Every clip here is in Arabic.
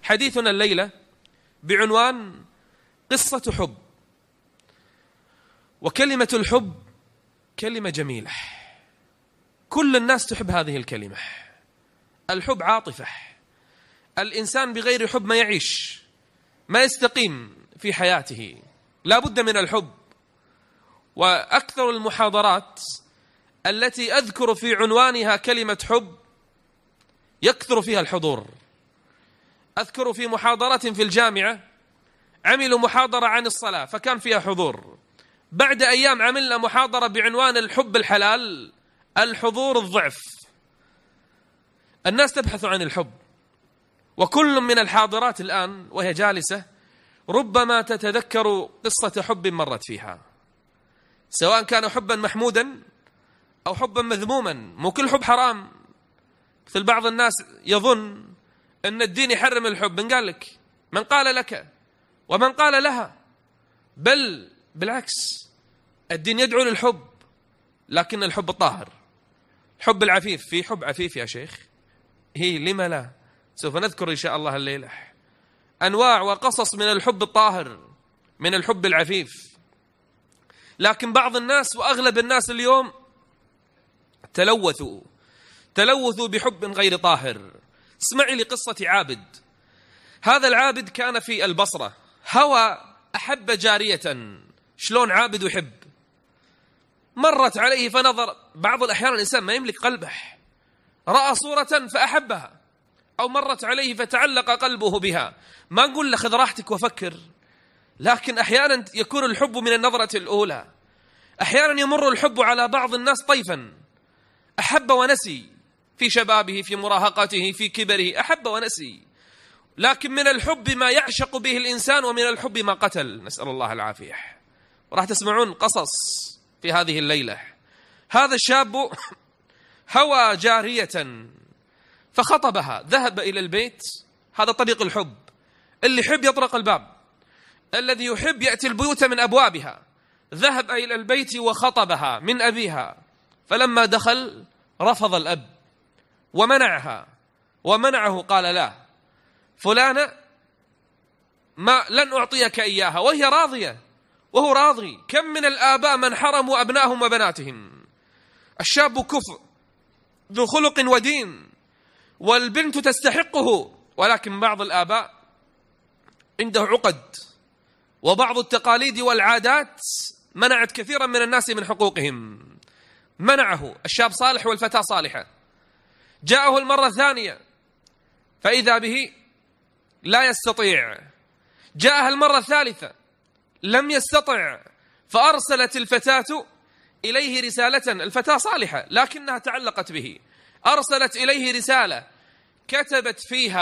حديثنا الليلة بعنوان قصة حب. وكلمة الحب كلمة جميلة، كل الناس تحب هذه الكلمة. الحب عاطفة، الإنسان بغير حب ما يعيش، ما يستقيم في حياته، لا بد من الحب. وأكثر المحاضرات التي أذكر في عنوانها كلمة حب يكثر فيها الحضور. أذكر في محاضرة في الجامعة عملوا محاضرة عن الصلاة فكان فيها حضور، بعد أيام عملنا محاضرة بعنوان الحب الحلال، الحضور الضعف. الناس تبحث عن الحب، وكل من الحاضرات الآن وهي جالسة ربما تتذكر قصة حب مرت فيها، سواء كان حبا محمودا أو حبا مذموما. مو كل حب حرام، مثل بعض الناس يظن أن الدين يحرم الحب. من قال لك؟ من قال لك ومن قال لها؟ بل بالعكس، الدين يدعو للحب، لكن الحب الطاهر، الحب العفيف. في حب عفيف يا شيخ، هي لما لا؟ سوف نذكر إن شاء الله الليلة أنواع وقصص من الحب الطاهر، من الحب العفيف. لكن بعض الناس وأغلب الناس اليوم تلوثوا بحب غير طاهر. اسمعي لقصة عابد. هذا العابد كان في البصرة، هوى أحب جارية. شلون عابد يحب؟ مرت عليه فنظر. بعض الأحيان الإنسان ما يملك قلبه، رأى صورة فأحبها، أو مرت عليه فتعلق قلبه بها. ما نقول له خذ راحتك وفكر، لكن أحيانا يكون الحب من النظرة الأولى. أحيانا يمر الحب على بعض الناس طيفا، أحب ونسي، في شبابه، في مراهقته، في كبره، أحب ونسي. لكن من الحب ما يعشق به الإنسان، ومن الحب ما قتل، نسأل الله العافية. وراح تسمعون قصص في هذه الليلة. هذا الشاب هوى جارية فخطبها، ذهب إلى البيت. هذا طريق الحب، اللي يحب يطرق الباب، الذي يحب يأتي البيوت من أبوابها. ذهب إلى البيت وخطبها من أبيها، فلما دخل رفض الأب ومنعه، قال لا فلانة ما لن أعطيك إياها، وهي راضية وهو راضي. كم من الآباء من حرموا أبنائهم وبناتهم. الشاب كفء ذو خلق ودين، والبنت تستحقه، ولكن بعض الآباء عنده عقد، وبعض التقاليد والعادات منعت كثيرا من الناس من حقوقهم. منعه. الشاب صالح والفتاة صالحة. جاءه المرة الثانية فإذا به لا يستطيع. جاءها المرة الثالثة لم يستطع، فأرسلت الفتاة إليه رسالة. الفتاة صالحة لكنها تعلقت به. أرسلت إليه رسالة كتبت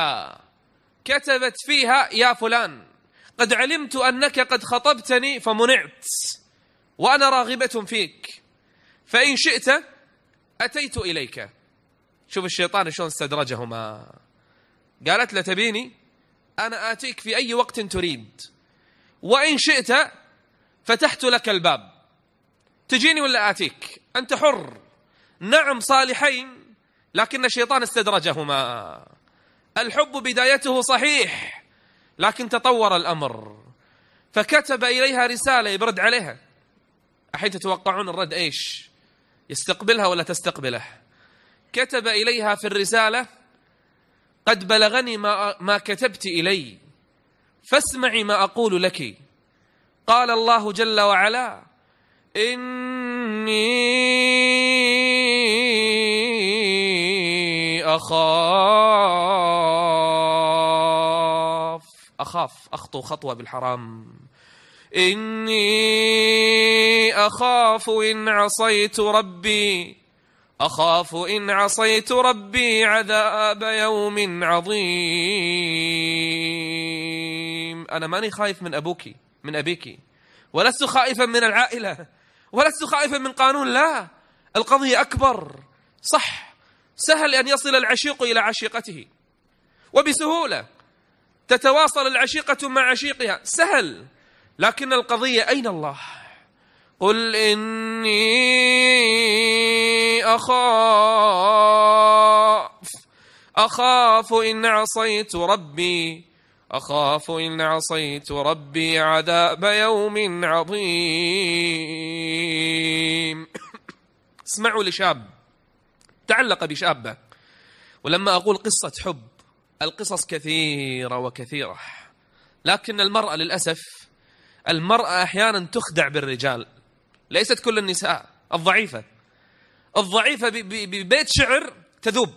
فيها يا فلان، قد علمت أنك قد خطبتني فمنعت، وأنا راغبة فيك، فإن شئت أتيت إليك. شوف الشيطان شلون استدرجهما. قالت له تبيني؟ أنا آتيك في أي وقت تريد، وإن شئت فتحت لك الباب، تجيني ولا آتيك، أنت حر. نعم صالحين، لكن الشيطان استدرجهما. الحب بدايته صحيح، لكن تطور الأمر، فكتب إليها رسالة يبرد عليها. أحين تتوقعون الرد إيش؟ يستقبلها ولا تستقبله؟ كتب إليها في الرسالة قد بلغني ما كتبت إلي، فاسمعي ما أقول لك. قال الله جل وعلا إني أخاف أخطو خطوة بالحرام. إني أخاف إن عصيت ربي عذاب يوم عظيم. أنا ماني خايف من أبيك، ولست خائفا من العائلة، ولست خائفا من قانون. لا، القضية أكبر. صح، سهل أن يصل العشيق إلى عشيقته، وبسهولة تتواصل العشيقة مع عشيقها، سهل. لكن القضية أين الله؟ قل إني أخاف إن عصيت ربي أخاف إن عصيت ربي عذاب يوم عظيم. اسمعوا لشاب تعلق بشابة. ولما أقول قصة حب، القصص كثيرة وكثيرة، لكن المرأة للأسف المرأة أحيانا تخدع بالرجال. ليست كل النساء. الضعيفة ببيت شعر تذوب،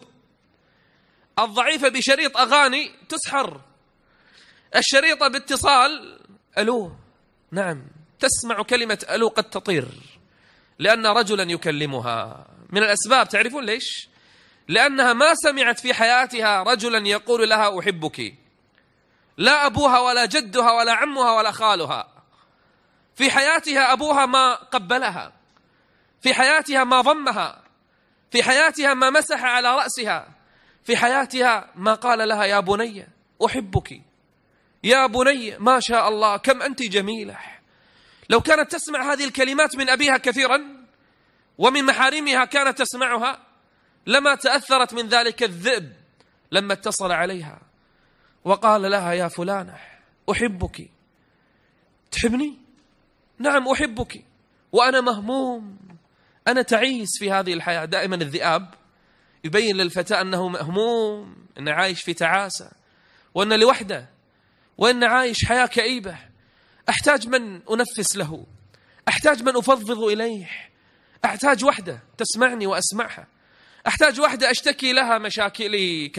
الضعيفة بشريط أغاني تسحر، الشريطة باتصال ألو، نعم، تسمع كلمة ألو قد تطير لأن رجلا يكلمها. من الأسباب تعرفون ليش؟ لأنها ما سمعت في حياتها رجلا يقول لها أحبك، لا أبوها ولا جدها ولا عمها ولا خالها. في حياتها أبوها ما قبلها، في حياتها ما ضمها، في حياتها ما مسح على رأسها، في حياتها ما قال لها يا بني أحبك، يا بني ما شاء الله كم أنت جميلة. لو كانت تسمع هذه الكلمات من أبيها كثيرا ومن محارمها كانت تسمعها لما تأثرت من ذلك الذئب لما اتصل عليها وقال لها يا فلانة أحبك. تحبني؟ نعم أحبك وأنا مهموم، أنا تعيس في هذه الحياة. دائما الذئاب يبين للفتاة أنه مهموم، أنه عايش في تعاسة، وأنه لوحده، وأنه عايش حياة كئيبة. أحتاج من أنفس له، أحتاج من أفضفض إليه، أحتاج وحدة تسمعني وأسمعها، أحتاج وحدة أشتكي لها مشاكلي.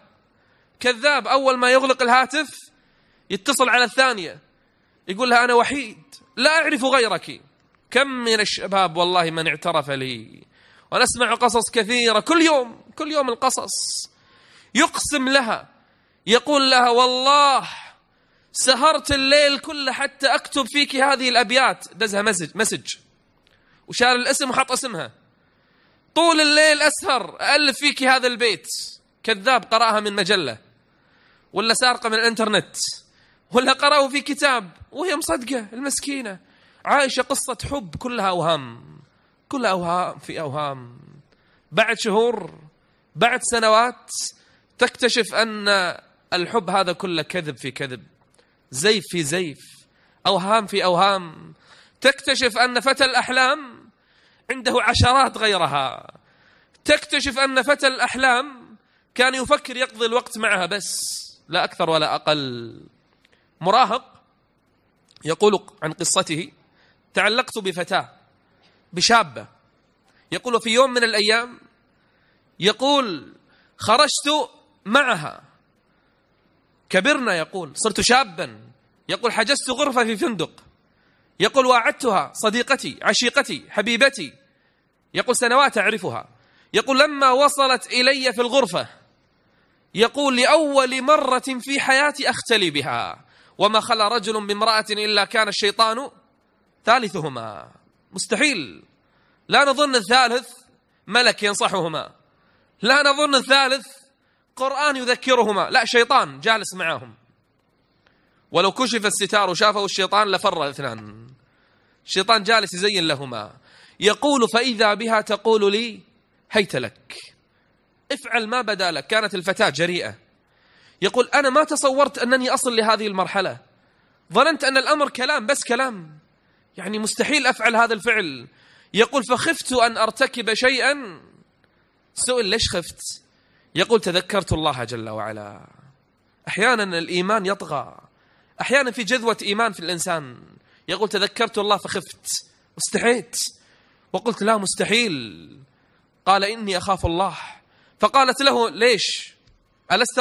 كذاب أول ما يغلق الهاتف يتصل على الثانية يقول لها أنا وحيد لا أعرف غيرك. كم من الشباب والله من اعترف لي، ونسمع قصص كثيرة كل يوم القصص. يقسم لها، يقول لها والله سهرت الليل كله حتى أكتب فيك هذه الأبيات. دزها مسج وشال الاسم وحط اسمها. طول الليل أسهر أألف فيك هذا البيت. كذاب، قرأها من مجلة ولا سارقة من الانترنت ولا قرأه في كتاب، وهي مصدقة المسكينة، عايشة قصة حب كلها أوهام، كلها أوهام في أوهام. بعد شهور، بعد سنوات، تكتشف أن الحب هذا كله كذب في كذب، زيف في زيف، أوهام في أوهام. تكتشف أن فتى الأحلام عنده عشرات غيرها. تكتشف أن فتى الأحلام كان يفكر يقضي الوقت معها بس، لا أكثر ولا أقل. مراهق يقول عن قصته: تعلقت بفتاة، بشابة. يقول في يوم من الأيام، يقول خرجت معها، كبرنا، يقول صرت شابا، يقول حجزت غرفة في فندق، يقول وأعدتها صديقتي عشيقتي حبيبتي، يقول سنوات أعرفها. يقول لما وصلت إلي في الغرفة، يقول لأول مرة في حياتي أختلي بها، وما خلى رجل بامرأة إلا كان الشيطان ثالثهما. مستحيل. لا نظن الثالث ملك ينصحهما، لا نظن الثالث قرآن يذكرهما، لا، شيطان جالس معهم. ولو كشف الستار وشافه الشيطان لفر الاثنان. الشيطان جالس يزين لهما. يقول فإذا بها تقول لي هيت لك، افعل ما بدا لك. كانت الفتاة جريئة. يقول أنا ما تصورت أنني أصل لهذه المرحلة، ظننت أن الأمر كلام بس كلام، يعني مستحيل أفعل هذا الفعل. يقول فخفت أن أرتكب شيئا. سئل ليش خفت؟ يقول تذكرت الله جل وعلا. أحيانا الإيمان يطغى، أحيانا في جذوة إيمان في الإنسان. يقول تذكرت الله فخفت واستحيت وقلت لا مستحيل. قال إني أخاف الله. فقالت له ليش؟ ألست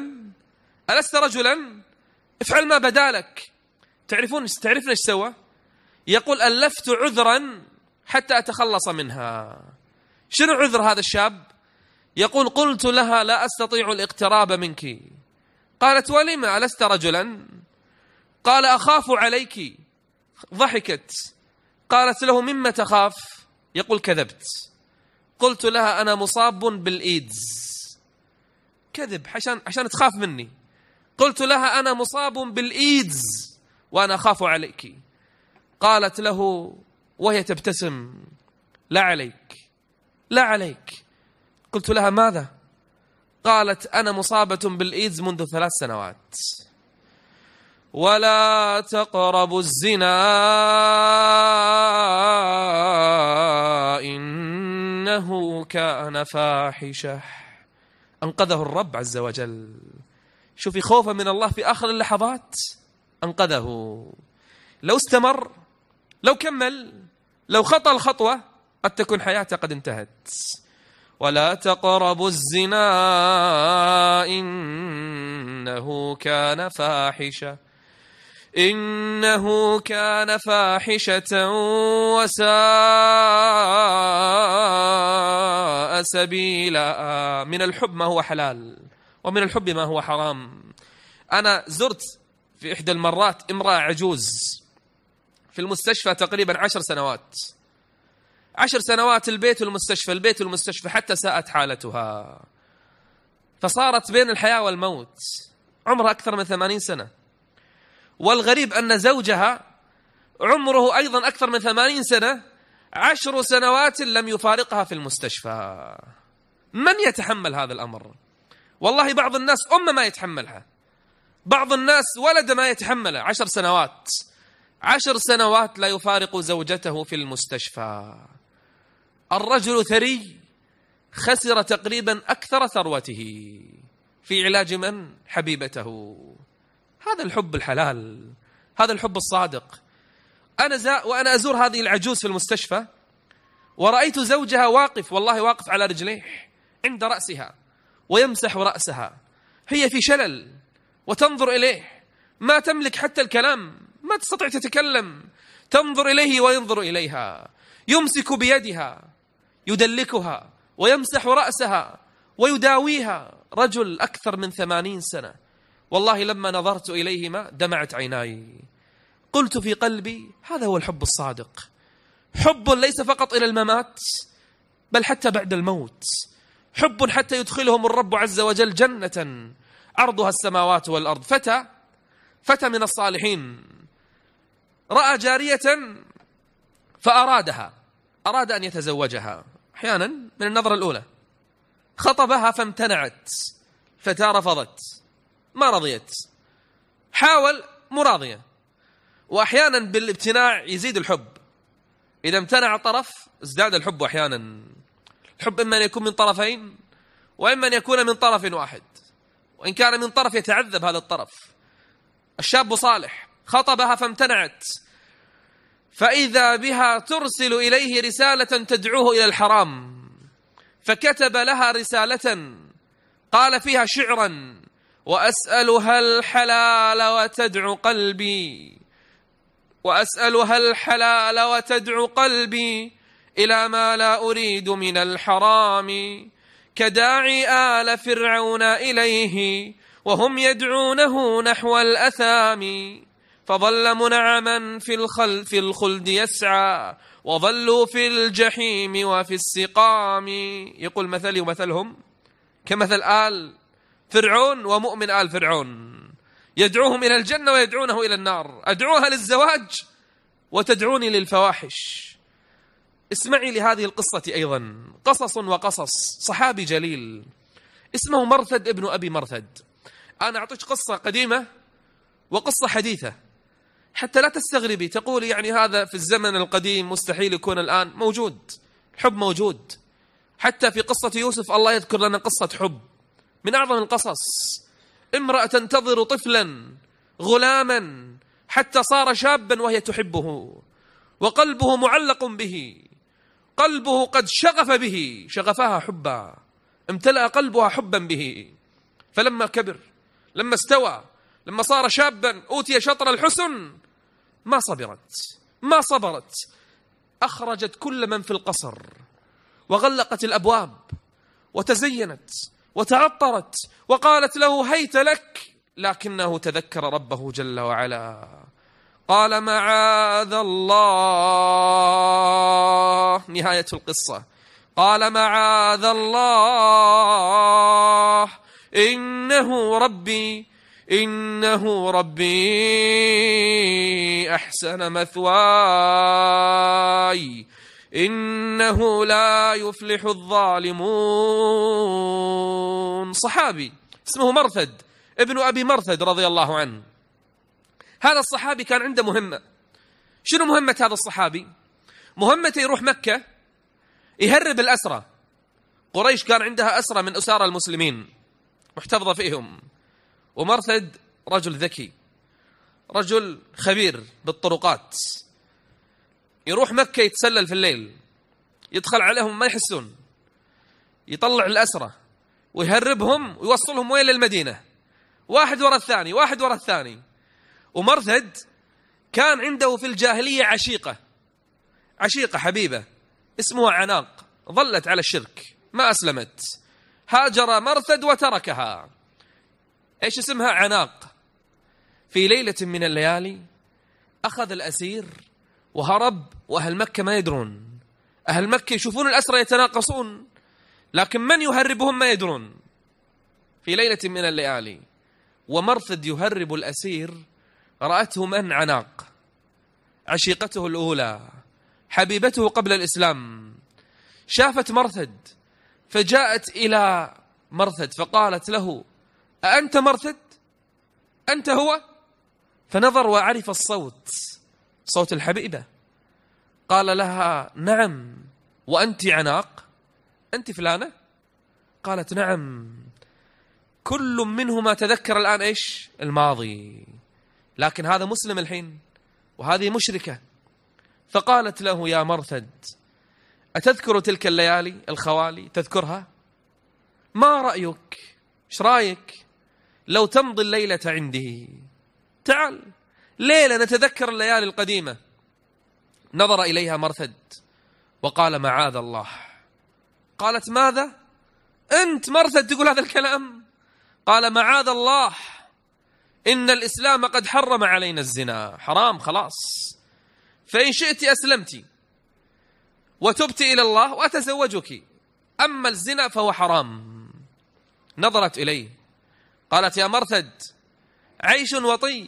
رجلا؟ افعل ما بدالك. تعرفون ايش سوى؟ يقول ألفت عذرا حتى أتخلص منها. شنو عذر هذا الشاب؟ يقول قلت لها لا أستطيع الاقتراب منك. قالت ولما؟ ألست رجلا؟ قال أخاف عليك. ضحكت. قالت له مما تخاف؟ يقول كذبت. قلت لها أنا مصاب بالإيدز. كذب عشان تخاف مني. قلت لها أنا مصاب بالإيدز وأنا أخاف عليك. قالت له وهي تبتسم لا عليك. قلت لها ماذا؟ قالت أنا مصابة بالإيدز منذ 3 سنوات. ولا تقربوا الزنا إنه كان فاحشة. أنقذه الرب عز وجل. شوفي خوفا من الله في آخر اللحظات أنقذه. لو استمر، لو كمل، لو خطى الخطوة قد تكون حياته قد انتهت. ولا تقربوا الزنا إنه كان فاحشة إنه كان فاحشة وساء سبيلا. من الحب ما هو حلال ومن الحب ما هو حرام. أنا زرت في إحدى المرات امرأة عجوز في المستشفى تقريبا 10 سنوات. 10 سنوات البيت والمستشفى، البيت والمستشفى، حتى ساءت حالتها، فصارت بين الحياة والموت. عمرها أكثر من 80 سنة، والغريب أن زوجها عمره أيضا أكثر من 80 سنة، 10 سنوات لم يفارقها في المستشفى. من يتحمل هذا الأمر؟ والله بعض الناس ما يتحملها، بعض الناس ولد ما يتحمله. 10 سنوات، 10 سنوات لا يفارق زوجته في المستشفى. الرجل ثري خسر تقريبا أكثر ثروته في علاج من؟ حبيبته. هذا الحب الحلال، هذا الحب الصادق. وأنا أزور هذه العجوز في المستشفى ورأيت زوجها واقف، والله واقف على رجليه عند رأسها ويمسح رأسها. هي في شلل وتنظر إليه، ما تملك حتى الكلام، ما تستطيع تتكلم، تنظر إليه وينظر إليها، يمسك بيدها يدلكها ويمسح رأسها ويداويها. رجل أكثر من 80 سنة. والله لما نظرت إليهما دمعت عيناي. قلت في قلبي هذا هو الحب الصادق، حب ليس فقط إلى الممات بل حتى بعد الموت، حب حتى يدخلهم الرب عز وجل جنة عرضها السماوات والأرض. فتى من الصالحين رأى جارية فأراد أن يتزوجها. أحيانا من النظرة الأولى خطبها فامتنعت، فتاة رفضت، ما رضيت، حاول مراضية. وأحيانا بالابتناع يزيد الحب، إذا امتنع طرف ازداد الحب. أحيانا الحب إما أن يكون من طرفين وإما أن يكون من طرف واحد، وإن كان من طرف يتعذب هذا الطرف. الشاب صالح خطبها فامتنعت، فإذا بها ترسل إليه رسالة تدعوه إلى الحرام، فكتب لها رسالة قال فيها شعرا: وأسألها الحلال وتدعو قلبي، وأسألها الحلال وتدعو قلبي إلى ما لا أريد من الحرام، كداعي آل فرعون إليه وهم يدعونه نحو الأثام، فظل منعما في الخلد يسعى وظلوا في الجحيم وفي السقام. يقول مثلي ومثلهم كمثل آل فرعون ومؤمن آل فرعون، يدعوهم إلى الجنة ويدعونه إلى النار. أدعوها للزواج وتدعوني للفواحش. اسمعي لهذه القصة أيضا، قصص وقصص. صحابي جليل اسمه مرثد ابن أبي مرثد. أنا أعطيك قصة قديمة وقصة حديثة حتى لا تستغربي، تقولي يعني هذا في الزمن القديم مستحيل يكون الآن. موجود، الحب موجود. حتى في قصة يوسف الله يذكر لنا قصة حب من أعظم القصص. امرأة تنتظر طفلا غلاما حتى صار شابا وهي تحبه، وقلبه معلق به، قلبه قد شغف به، شغفها حبا، امتلأ قلبها حبا به. فلما كبر، لما استوى، لما صار شابا أوتي شطر الحسن، ما صبرت، أخرجت كل من في القصر وغلقت الأبواب وتزينت وتعطرت وقالت له هيت لك، لكنه تذكر ربه جل وعلا. قال معاذ الله، نهاية القصة، قال معاذ الله إنه ربي أحسن مثواي إنه لا يفلح الظالمون. صحابي اسمه مرثد ابن أبي مرثد رضي الله عنه، هذا الصحابي كان عنده مهمة. شنو مهمة هذا الصحابي؟ مهمته يروح مكة يهرب الأسرى. قريش كان عندها أسرى من أسارى المسلمين محتفظة فيهم، ومرثد رجل ذكي، رجل خبير بالطرقات، يروح مكة يتسلل في الليل، يدخل عليهم ما يحسون، يطلع الأسرى ويهربهم ويوصلهم وين؟ للمدينة، واحد وراء الثاني واحد وراء الثاني. ومرثد كان عنده في الجاهلية عشيقة حبيبة اسمها عناق، ظلت على الشرك ما أسلمت، هاجر مرثد وتركها. إيش اسمها؟ عناق. في ليلة من الليالي أخذ الأسير وهرب، وأهل مكة ما يدرون. أهل مكة يشوفون الأسرى يتناقصون، لكن من يهربهم ما يدرون. في ليلة من الليالي ومرثد يهرب الأسير، رأته من؟ عناق، عشيقته الأولى، حبيبته قبل الإسلام. شافت مرثد فجاءت إلى مرثد فقالت له: أأنت مرثد؟ أنت هو؟ فنظر وعرف الصوت، صوت الحبيبة. قال لها: نعم. وأنت عناق؟ أنت فلانة؟ قالت: نعم. كل منهما تذكر الآن إيش؟ الماضي، لكن هذا مسلم الحين وهذه مشركة. فقالت له: يا مرثد، أتذكر تلك الليالي الخوالي؟ تذكرها؟ ما رأيك؟ إيش رأيك لو تمضي الليلة عندي؟ تعال ليلة نتذكر الليالي القديمة. نظر إليها مرثد وقال: معاذ الله. قالت: ماذا؟ أنت مرثد تقول هذا الكلام؟ قال: معاذ الله، إن الإسلام قد حرم علينا الزنا، حرام خلاص، فإن شئت أسلمت وتبت إلى الله وأتزوجك، أما الزنا فهو حرام. نظرت إليه قالت: يا مرثد، عيش وطي،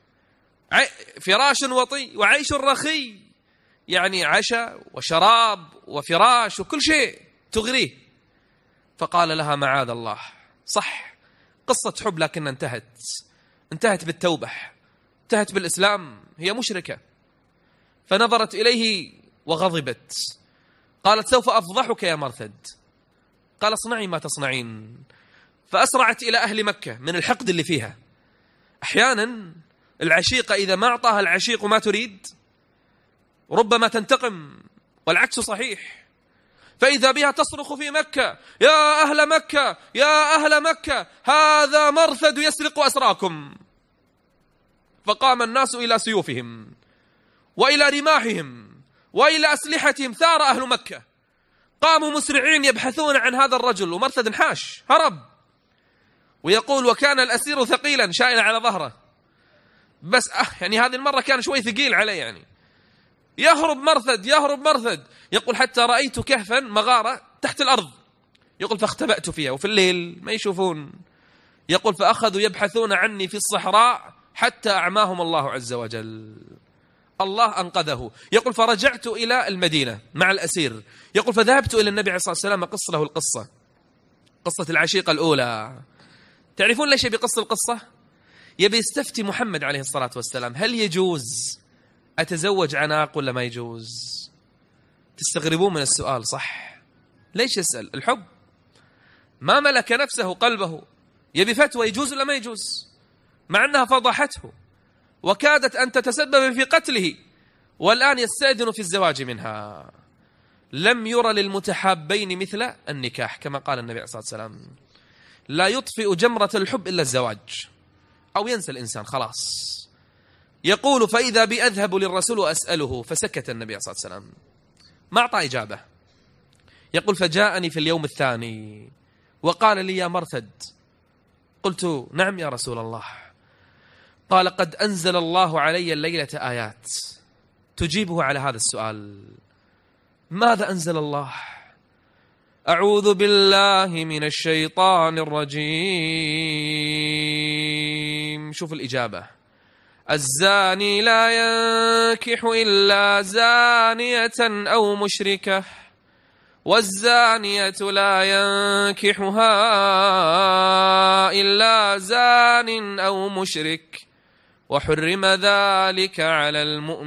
فراش وطي، وعيش رخي، يعني عشاء وشراب وفراش وكل شيء تغريه. فقال لها: معاذ الله. صح، قصة حب، لكن انتهت بالتوبة، انتهت بالإسلام، هي مشركة. فنظرت إليه وغضبت، قالت: سوف أفضحك يا مرثد. قال: اصنعي ما تصنعين. فأسرعت إلى أهل مكة من الحقد اللي فيها. أحيانا العشيقة إذا ما أعطاها العشيق ما تريد ربما تنتقم، والعكس صحيح. فإذا بها تصرخ في مكة: يا أهل مكة، يا أهل مكة، هذا مرثد يسرق أسراكم. فقام الناس إلى سيوفهم وإلى رماحهم وإلى أسلحتهم، ثار أهل مكة، قاموا مسرعين يبحثون عن هذا الرجل، ومرثد انحاش هرب. ويقول: وكان الأسير ثقيلا شائلا على ظهره، بس يعني هذه المرة كان شوي ثقيل عليه، يعني يهرب مرثد. يقول: حتى رأيت كهفا مغارة تحت الأرض، يقول: فاختبأت فيها، وفي الليل ما يشوفون. يقول: فأخذوا يبحثون عني في الصحراء حتى أعماهم الله عز وجل، الله أنقذه. يقول: فرجعت إلى المدينة مع الأسير. يقول: فذهبت إلى النبي عليه الصلاة والسلام أقص له القصة، قصة العشيقة الأولى. تعرفون ليش يبي قصة القصة؟ يبي يستفتي محمد عليه الصلاة والسلام: هل يجوز أتزوج عناق ولا ما يجوز؟ تستغربون من السؤال صح؟ ليش يسأل؟ الحب، ما ملك نفسه قلبه، يبي فتوى يجوز ولا ما يجوز، مع أنها فضحته وكادت أن تتسبب في قتله، والآن يستأذن في الزواج منها. لم ير للمتحابين مثل النكاح، كما قال النبي عليه الصلاة والسلام: لا يطفئ جمرة الحب إلا الزواج، أو ينسى الإنسان خلاص. يقول: فإذا بي أذهب للرسول وأسأله. فسكت النبي عليه الصلاة والسلام، ما أعطى إجابة. يقول: فجاءني في اليوم الثاني وقال لي: يا مرثد. قلت: نعم يا رسول الله. قال: قد أنزل الله علي الليلة آيات تجيبه على هذا السؤال. ماذا أنزل الله؟ أعوذ بالله من الشيطان الرجيم. شوف الإجابة: الزاني لا ينكح إلا زانية أو مشركة، والزانية لا ينكحها إلا زان أو مشرك، وحرم ذلك على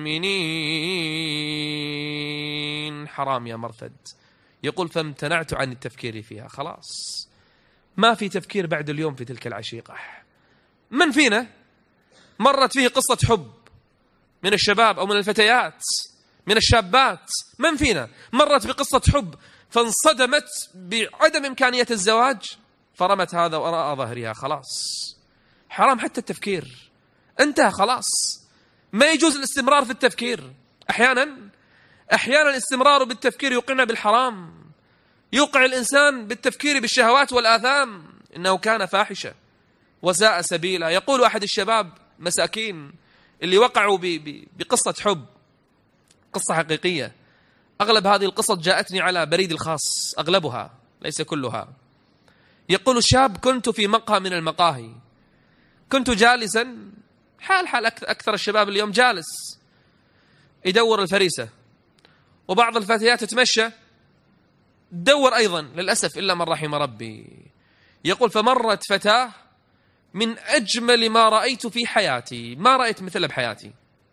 المؤمنين. حرام يا مرثد. يقول فامتنعت عن التفكير فيها. خلاص ما في تفكير بعد اليوم في تلك العشيقة. من فينا مرت فيه قصة حب من الشباب أو من الفتيات من الشابات؟ من فينا مرت بقصة حب فانصدمت بعدم إمكانية الزواج فرمت هذا وراء ظهرها؟ خلاص حرام حتى التفكير، انتهى خلاص. ما يجوز الاستمرار في التفكير. أحيانا الاستمرار بالتفكير يوقعنا بالحرام، يوقع الإنسان بالتفكير بالشهوات والآثام، إنه كان فاحشة وساء سبيلا. يقول أحد الشباب مساكين اللي وقعوا بقصة حب، قصة حقيقية، أغلب هذه القصص جاءتني على بريد الخاص، أغلبها ليس كلها. يقول الشاب كنت في مقهى من المقاهي، كنت جالسا حال أكثر الشباب اليوم جالس يدور الفريسة، وبعض الفتيات تتمشى تدور أيضا للأسف إلا من رحم ربي. يقول فمرت فتاة من أجمل ما رأيت في حياتي، ما رأيت مثلها بحياتي.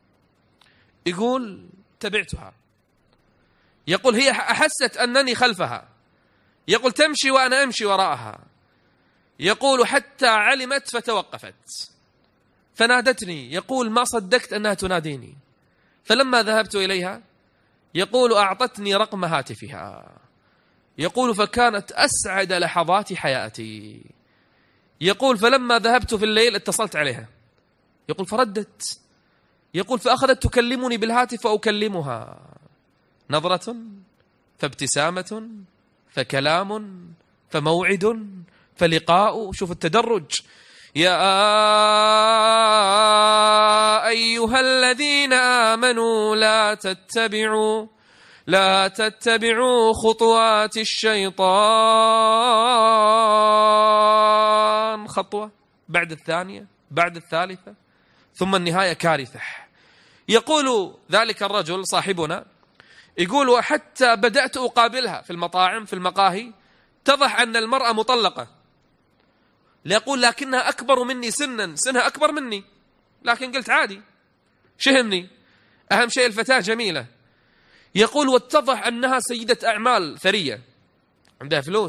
يقول تبعتها، يقول هي أحست أنني خلفها، يقول تمشي وأنا أمشي وراءها، يقول حتى علمت فتوقفت فنادتني. يقول ما صدقت أنها تناديني، فلما ذهبت إليها يقول أعطتني رقم هاتفها، يقول فكانت أسعد لحظات حياتي. يقول فلما ذهبت في الليل اتصلت عليها، يقول فردت، يقول فأخذت تكلمني بالهاتف وأكلمها، نظرة فابتسامة فكلام فموعد فلقاء. شوف التدرج. يا أيها الذين آمنوا لا تتبعوا خطوات الشيطان، خطوة بعد الثانية بعد الثالثة ثم النهاية كارثة. يقول ذلك الرجل صاحبنا، يقول وحتى بدأت أقابلها في المطاعم في المقاهي، اتضح أن المرأة مطلقة، يقول لكنها أكبر مني سنها أكبر مني، لكن قلت عادي شهمني، أهم شيء الفتاة جميلة. يقول واتضح أنها سيدة أعمال ثرية عندها فلوس،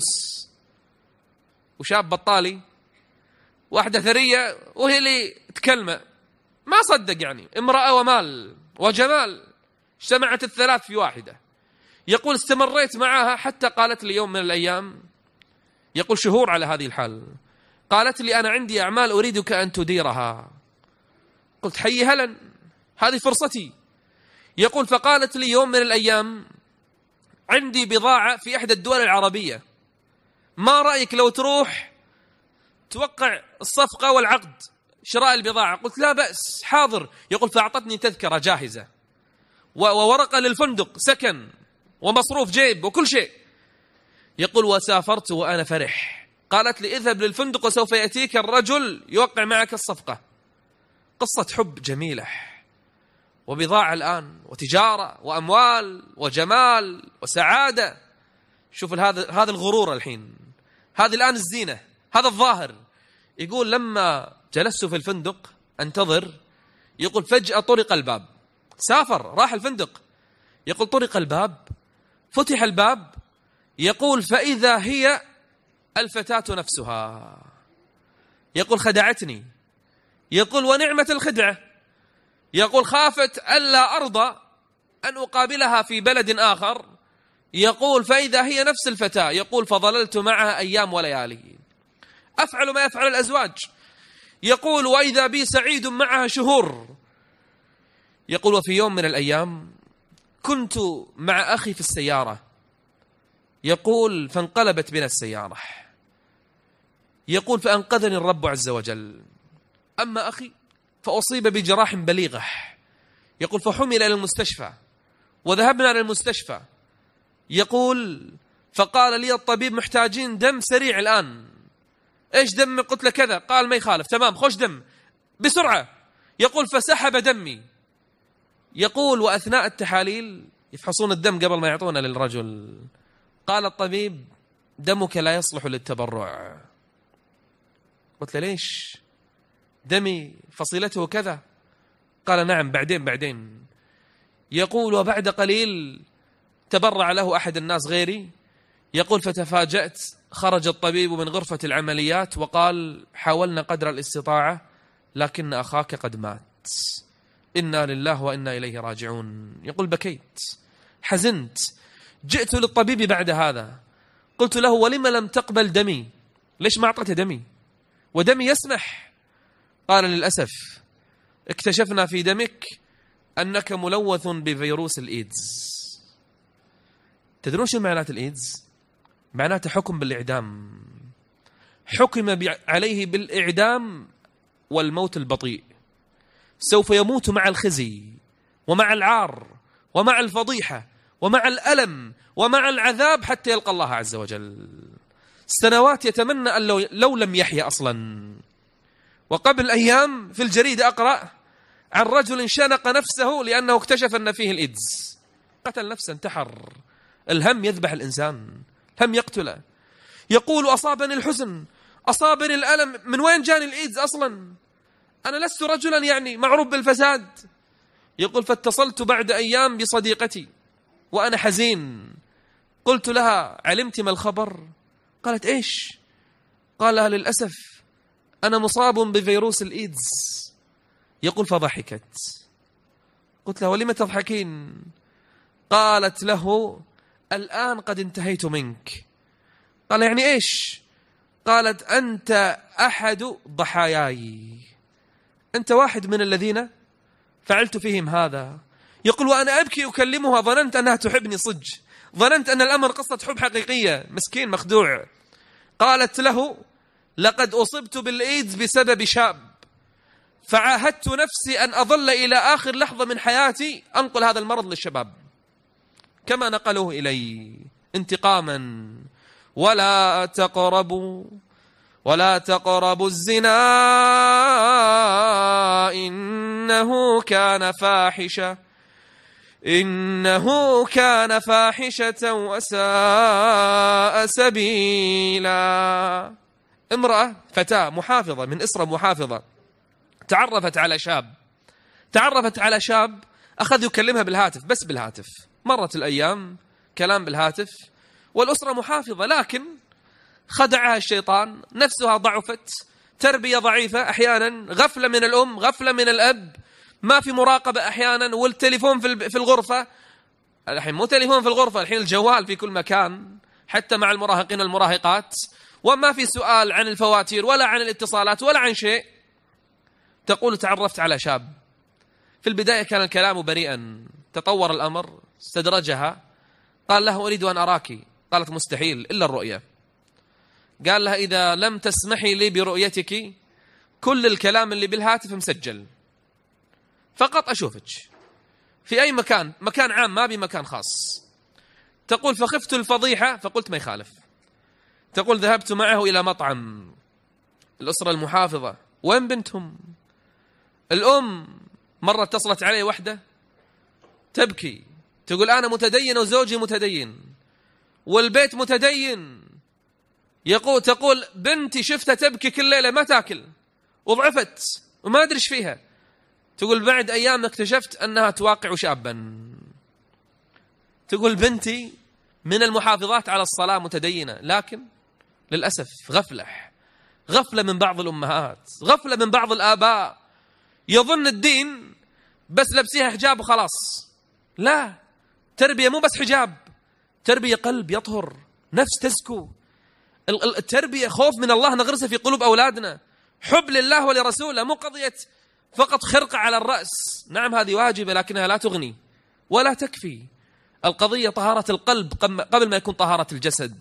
وشاب بطالي واحدة ثرية وهي اللي تكلمه، ما صدق يعني امرأة ومال وجمال اجتمعت الثلاث في واحدة. يقول استمريت معها حتى قالت لي يوم من الأيام، يقول شهور على هذه الحال، قالت لي أنا عندي أعمال أريدك أن تديرها. قلت حي هلا، هذه فرصتي. يقول فقالت لي يوم من الأيام عندي بضاعة في إحدى الدول العربية، ما رأيك لو تروح توقع الصفقة والعقد شراء البضاعة؟ قلت لا بأس حاضر. يقول فأعطتني تذكرة جاهزة وورقة للفندق، سكن ومصروف جيب وكل شيء. يقول وسافرت وأنا فرح. قالت لي اذهب للفندق وسوف يأتيك الرجل يوقع معك الصفقة. قصة حب جميلة وبضاعة الآن وتجارة وأموال وجمال وسعادة. شوف هذا الغرور الحين، هذه الآن الزينة، هذا الظاهر. يقول لما جلست في الفندق أنتظر، يقول فجأة طرق الباب، سافر راح الفندق، يقول طرق الباب، فتح الباب، يقول فإذا هي الفتاة نفسها. يقول خدعتني، يقول ونعمة الخدعة. يقول خافت ألا أرضى أن أقابلها في بلد آخر، يقول فإذا هي نفس الفتاة. يقول فظللت معها أيام وليالي أفعل ما يفعل الأزواج. يقول وإذا بي سعيد معها شهور. يقول وفي يوم من الأيام كنت مع أخي في السيارة، يقول فانقلبت بنا السيارة، يقول فأنقذني الرب عز وجل. أما أخي فأصيب بجراح بليغة، يقول فحمل إلى المستشفى وذهبنا إلى المستشفى. يقول فقال لي الطبيب محتاجين دم سريع الآن. إيش دم؟ قلت له كذا. قال ما يخالف، تمام خش دم بسرعة. يقول فسحب دمي. يقول وأثناء التحاليل يفحصون الدم قبل ما يعطونه للرجل، قال الطبيب دمك لا يصلح للتبرع. قلت له ليش؟ دمي فصيلته كذا. قال نعم بعدين. يقول وبعد قليل تبرع له أحد الناس غيري. يقول فتفاجأت، خرج الطبيب من غرفة العمليات وقال حاولنا قدر الاستطاعة لكن أخاك قد مات، إنا لله وإنا إليه راجعون. يقول بكيت حزنت، جئت للطبيب بعد هذا قلت له ولم لم تقبل دمي، ليش ما أعطيته دمي ودمي يسمح؟ قال للأسف اكتشفنا في دمك أنك ملوث بفيروس الإيدز. تدرون شو معنات الإيدز؟ معناته حكم بالإعدام، حكم عليه بالإعدام والموت البطيء، سوف يموت مع الخزي ومع العار ومع الفضيحة ومع الألم ومع العذاب حتى يلقى الله عز وجل. سنوات يتمنى أن لو لم يحيى أصلا. وقبل أيام في الجريدة أقرأ عن رجل شنق نفسه لأنه اكتشف أن فيه الإيدز، قتل نفسه انتحر. الهم يذبح الإنسان، هم يقتله. يقول أصابني الحزن، أصابني الألم، من وين جاني الإيدز أصلا؟ أنا لست رجلا يعني معروف بالفساد. يقول فاتصلت بعد أيام بصديقتي وأنا حزين، قلت لها علمت ما الخبر؟ قالت إيش؟ قال لها للأسف أنا مصاب بفيروس الإيدز. يقول فضحكت. قلت لها ولم تضحكين؟ قالت له الآن قد انتهيت منك. قال يعني إيش؟ قالت أنت أحد ضحاياي، أنت واحد من الذين فعلت فيهم هذا. يقول وأنا أبكي أكلمها ظننت أنها تحبني صج، ظننت أن الأمر قصة حب حقيقية، مسكين مخدوع. قالت له لقد أصبت بالإيدز بسبب شاب، فعاهدت نفسي أن أظل إلى آخر لحظة من حياتي أنقل هذا المرض للشباب كما نقلوه إلي انتقاما. ولا تقربوا الزنا إنه كان فاحشة وساء سبيلا. امرأة فتاة محافظة من أسرة محافظة تعرفت على شاب أخذ يكلمها بالهاتف، بس بالهاتف. مرت الأيام كلام بالهاتف والأسرة محافظة، لكن خدعها الشيطان، نفسها ضعفت، تربية ضعيفة أحيانا، غفلة من الأم، غفلة من الأب، ما في مراقبة أحيانا، والتليفون في الغرفة. الحين مو تليفون في الغرفة، الحين الجوال في كل مكان حتى مع المراهقين والمراهقات، وما في سؤال عن الفواتير ولا عن الاتصالات ولا عن شيء. تقول تعرفت على شاب، في البداية كان الكلام بريئا، تطور الأمر، استدرجها، قال له أريد أن أراك. قالت مستحيل إلا الرؤية. قال لها إذا لم تسمحي لي برؤيتك كل الكلام اللي بالهاتف مسجل، فقط أشوفك في أي مكان عام ما بمكان خاص. تقول فخفت الفضيحة فقلت ما يخالف. تقول ذهبت معه إلى مطعم. الأسرة المحافظة وين بنتهم؟ الأم مرة اتصلت علي وحدة تبكي، تقول أنا متدين وزوجي متدين والبيت متدين. تقول بنتي شفتها تبكي كل ليلة ما تاكل وضعفت وما أدري ايش فيها. تقول بعد أيام اكتشفت أنها تواقع شابا. تقول بنتي من المحافظات على الصلاة متدينة، لكن للأسف غفلة من بعض الأمهات، غفلة من بعض الآباء، يظن الدين بس لبسيها حجاب وخلاص. لا، تربية مو بس حجاب، تربية قلب يطهر، نفس تزكو. التربية خوف من الله نغرسه في قلوب أولادنا، حب لله ولرسوله، مو قضية فقط خرقة على الرأس. نعم هذه واجبة لكنها لا تغني ولا تكفي. القضية طهارة القلب قبل ما يكون طهارة الجسد.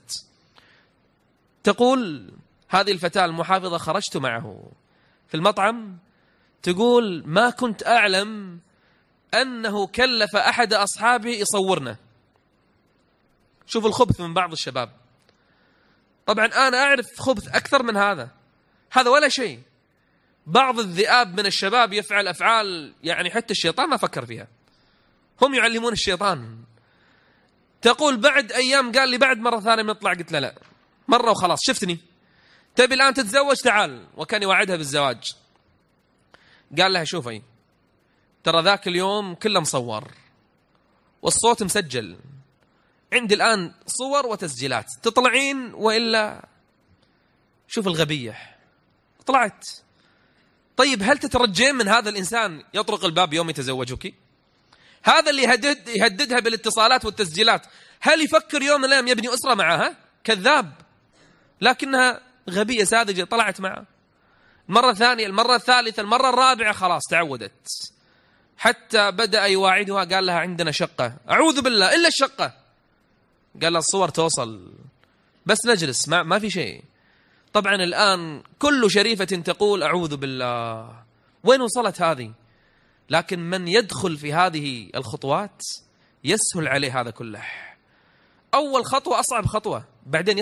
تقول هذه الفتاة المحافظة خرجت معه في المطعم، تقول ما كنت أعلم أنه كلف أحد أصحابه يصورنا. شوف الخبث من بعض الشباب. طبعا أنا أعرف خبث أكثر من هذا ولا شيء. بعض الذئاب من الشباب يفعل أفعال يعني حتى الشيطان ما فكر فيها، هم يعلمون الشيطان. تقول بعد أيام قال لي بعد مرة ثانية نطلع، قلت له لا، مرة وخلاص، شفتني تبي الآن تتزوج تعال، وكان يوعدها بالزواج. قال لها شوفي ترى ذاك اليوم كله مصور والصوت مسجل، عندي الآن صور وتسجيلات، تطلعين وإلا شوف الغبية طلعت. طيب هل تترجين من هذا الإنسان يطرق الباب يوم يتزوجك؟ هذا اللي يهددها بالاتصالات والتسجيلات، هل يفكر يوم من الأيام يبني أسرة معها؟ كذاب. لكنها غبية ساذجة طلعت معه، المرة الثانية، المرة الثالثة، المرة الرابعة، خلاص تعودت، حتى بدأ يواعدها، قال لها عندنا شقة، أعوذ بالله إلا الشقة، قال لها الصور توصل بس نجلس ما في شيء. طبعا الآن كل شريفة تقول أعوذ بالله، وين وصلت هذه؟ لكن من يدخل في هذه الخطوات يسهل عليه هذا كله. أول خطوة أصعب خطوة، بعدين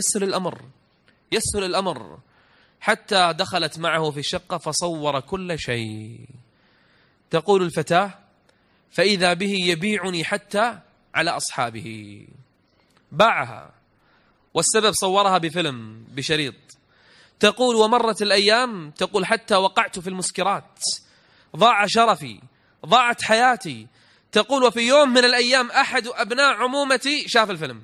يسهل الأمر حتى دخلت معه في الشقة فصور كل شيء. تقول الفتاة فإذا به يبيعني حتى على أصحابه، باعها، والسبب صورها بفيلم بشريط. تقول ومرت الأيام، تقول حتى وقعت في المسكرات، ضاع شرفي، ضاعت حياتي. تقول وفي يوم من الأيام أحد أبناء عمومتي شاف الفيلم.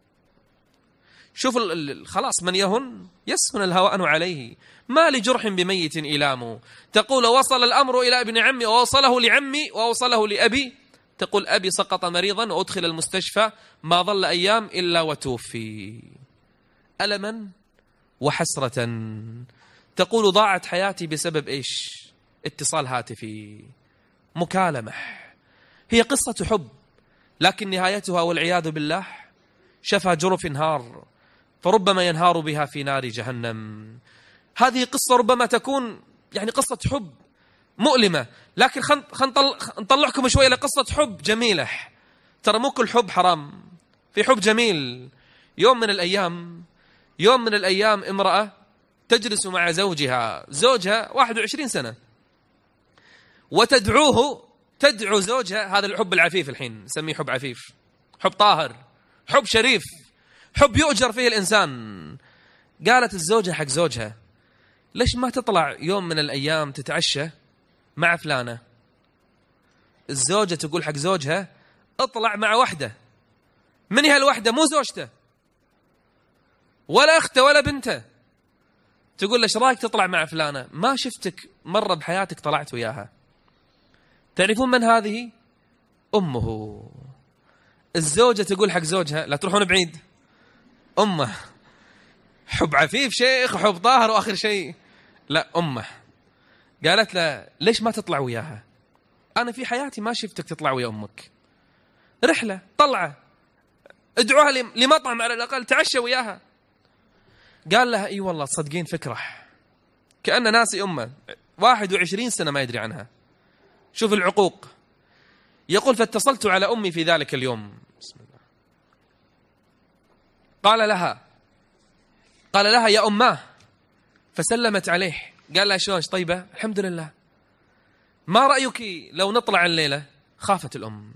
شوف خلاص من يهن يسهن الهوان عليه، ما لجرح بميت إلام. تقول وصل الأمر إلى ابن عمي ووصله لعمي ووصله لأبي. تقول أبي سقط مريضا وأدخل المستشفى، ما ظل أيام إلا وتوفي ألما وحسرة. تقول ضاعت حياتي بسبب إيش؟ اتصال هاتفي، مكالمة. هي قصة حب، لكن نهايتها والعياذ بالله شفى جرف نهار، فربما ينهار بها في نار جهنم. هذه قصة ربما تكون يعني قصة حب مؤلمة، لكن نطلعكم شوية لقصة حب جميلة. ترى مو كل حب حرام، في حب جميل. يوم من الأيام امرأة تجلس مع زوجها 21 سنة، تدعو زوجها، هذا الحب العفيف الحين نسميه حب عفيف، حب طاهر، حب شريف، حب يؤجر فيه الإنسان. قالت الزوجة حق زوجها ليش ما تطلع يوم من الأيام تتعشى مع فلانة؟ الزوجة تقول حق زوجها اطلع مع وحدة. من هي الوحدة؟ مو زوجته ولا أخته ولا بنته. تقول ليش رايك تطلع مع فلانة؟ ما شفتك مرة بحياتك طلعت وياها. تعرفون من هذه؟ أمه. الزوجة تقول حق زوجها لا تروحون بعيد، أمه. حب عفيف شيخ، حب طاهر، وآخر شيء لا أمه. قالت له ليش ما تطلع وياها؟ أنا في حياتي ما شفتك تطلع ويا أمك. رحلة، طلعة، ادعوها لمطعم على الأقل، تعشى وياها. قال لها اي والله تصدقين فكرة، كأن ناسي أمه 21 سنة ما يدري عنها. شوف العقوق. يقول فاتصلت على أمي في ذلك اليوم، بسم الله، قال لها يا أماه، فسلمت عليه. قال لها شلونش؟ طيبة الحمد لله. ما رأيك لو نطلع الليلة؟ خافت الأم.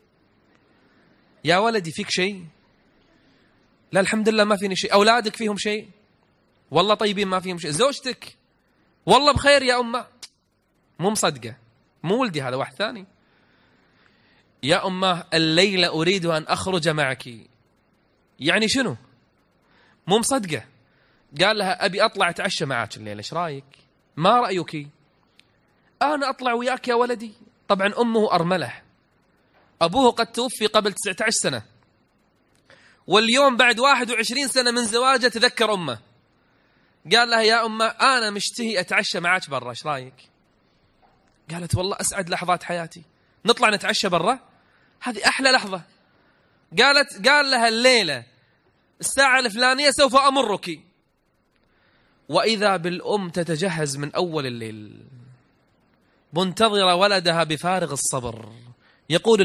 يا ولدي فيك شيء؟ لا الحمد لله ما فيني شيء. أولادك فيهم شيء؟ والله طيبين ما فيهم شيء. زوجتك؟ والله بخير يا أمه. مو مصدقة، مو ولدي هذا، واحد ثاني. يا أمه الليلة أريد أن أخرج معك. يعني شنو؟ مو مصدقة. قال لها أبي أطلع أتعشى معك الليلة، إيش رأيك؟ ما رأيك؟ أنا أطلع وياك يا ولدي. طبعا أمه أرملة، أبوه قد توفي قبل 19 سنة، واليوم بعد 21 سنة من زواجه تذكر أمه. قال لها يا أمه أنا مشتهي أتعشى معك برا، إيش رأيك؟ قالت والله أسعد لحظات حياتي، نطلع نتعشى برا، هذه أحلى لحظة. قال لها الليلة الساعة الفلانية سوف أمرك. وإذا بالأم تتجهز من أول الليل منتظرة ولدها بفارغ الصبر. يقول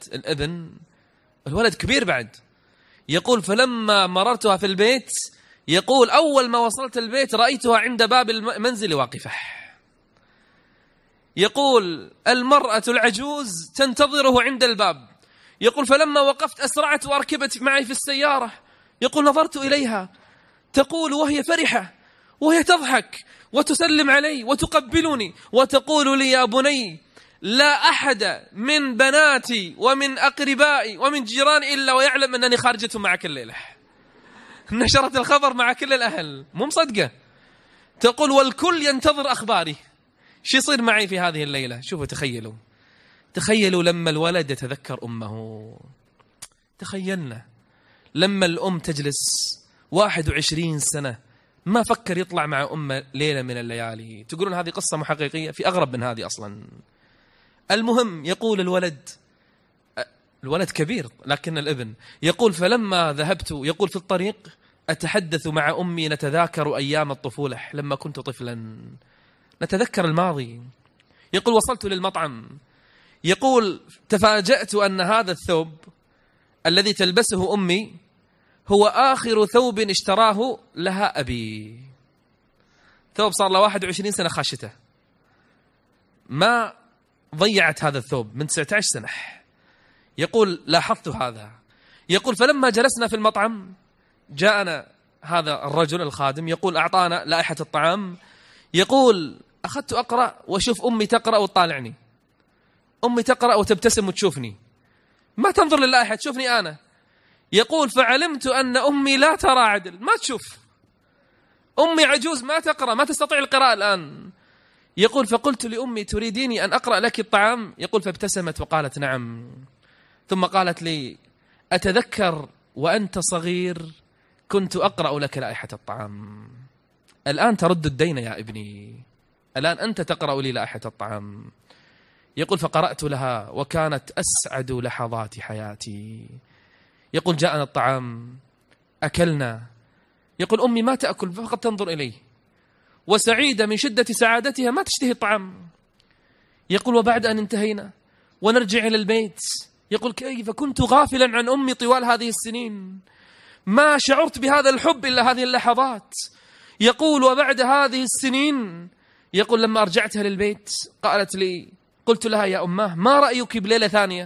الولد كبير بعد، يقول فلما مررتها في البيت، يقول أول ما وصلت البيت رأيتها عند باب المنزل واقفة. يقول المرأة العجوز تنتظره عند الباب. يقول فلما وقفت أسرعت وأركبت معي في السيارة. يقول نظرت إليها، تقول وهي فرحة، وهي تضحك وتسلم علي وتقبلني وتقول لي يا بني لا أحد من بناتي ومن أقربائي ومن جيراني إلا ويعلم أنني خارجة معك الليلة. نشرت الخبر مع كل الأهل، مو مصدقة. تقول والكل ينتظر أخباري، شو يصير معي في هذه الليلة؟ شوفوا، تخيلوا لما الولد يتذكر أمه. تخيلنا لما الأم تجلس 21 سنة ما فكر يطلع مع أمه ليلة من الليالي. تقولون هذه قصة محققية؟ في أغرب من هذه أصلا. المهم، يقول الولد كبير لكن الابن يقول فلما ذهبت، يقول في الطريق أتحدث مع أمي نتذاكر أيام الطفولة لما كنت طفلا، نتذكر الماضي. يقول وصلت للمطعم، يقول تفاجأت أن هذا الثوب الذي تلبسه أمي هو آخر ثوب اشتراه لها أبي. ثوب صار له 21 سنة خاشته، ما ضيعت هذا الثوب من 19 سنة. يقول لاحظت هذا. يقول فلما جلسنا في المطعم جاءنا هذا الرجل الخادم، يقول أعطانا لائحة الطعام. يقول أخذت أقرأ وأشوف أمي تقرأ وتطالعني، أمي تقرأ وتبتسم وتشوفني، ما تنظر للائحة، تشوفني أنا. يقول فعلمت أن أمي لا ترى عدل، ما تشوف، أمي عجوز ما تقرأ، ما تستطيع القراءة الآن. يقول فقلت لأمي تريديني أن أقرأ لك الطعام؟ يقول فابتسمت وقالت نعم، ثم قالت لي أتذكر وأنت صغير كنت أقرأ لك لائحة الطعام، الآن ترد الدين يا ابني، الآن أنت تقرأ لي لائحة الطعام. يقول فقرأت لها وكانت أسعد لحظات حياتي. يقول جاءنا الطعام أكلنا. يقول أمي ما تأكل فقط تنظر إليه، وسعيدة من شدة سعادتها ما تشتهي الطعام. يقول وبعد أن انتهينا ونرجع إلى البيت، يقول كيف كنت غافلا عن أمي طوال هذه السنين، ما شعرت بهذا الحب إلا هذه اللحظات. يقول وبعد هذه السنين، يقول لما أرجعتها للبيت قالت لي، قلت لها يا أماه ما رأيك بليلة ثانية؟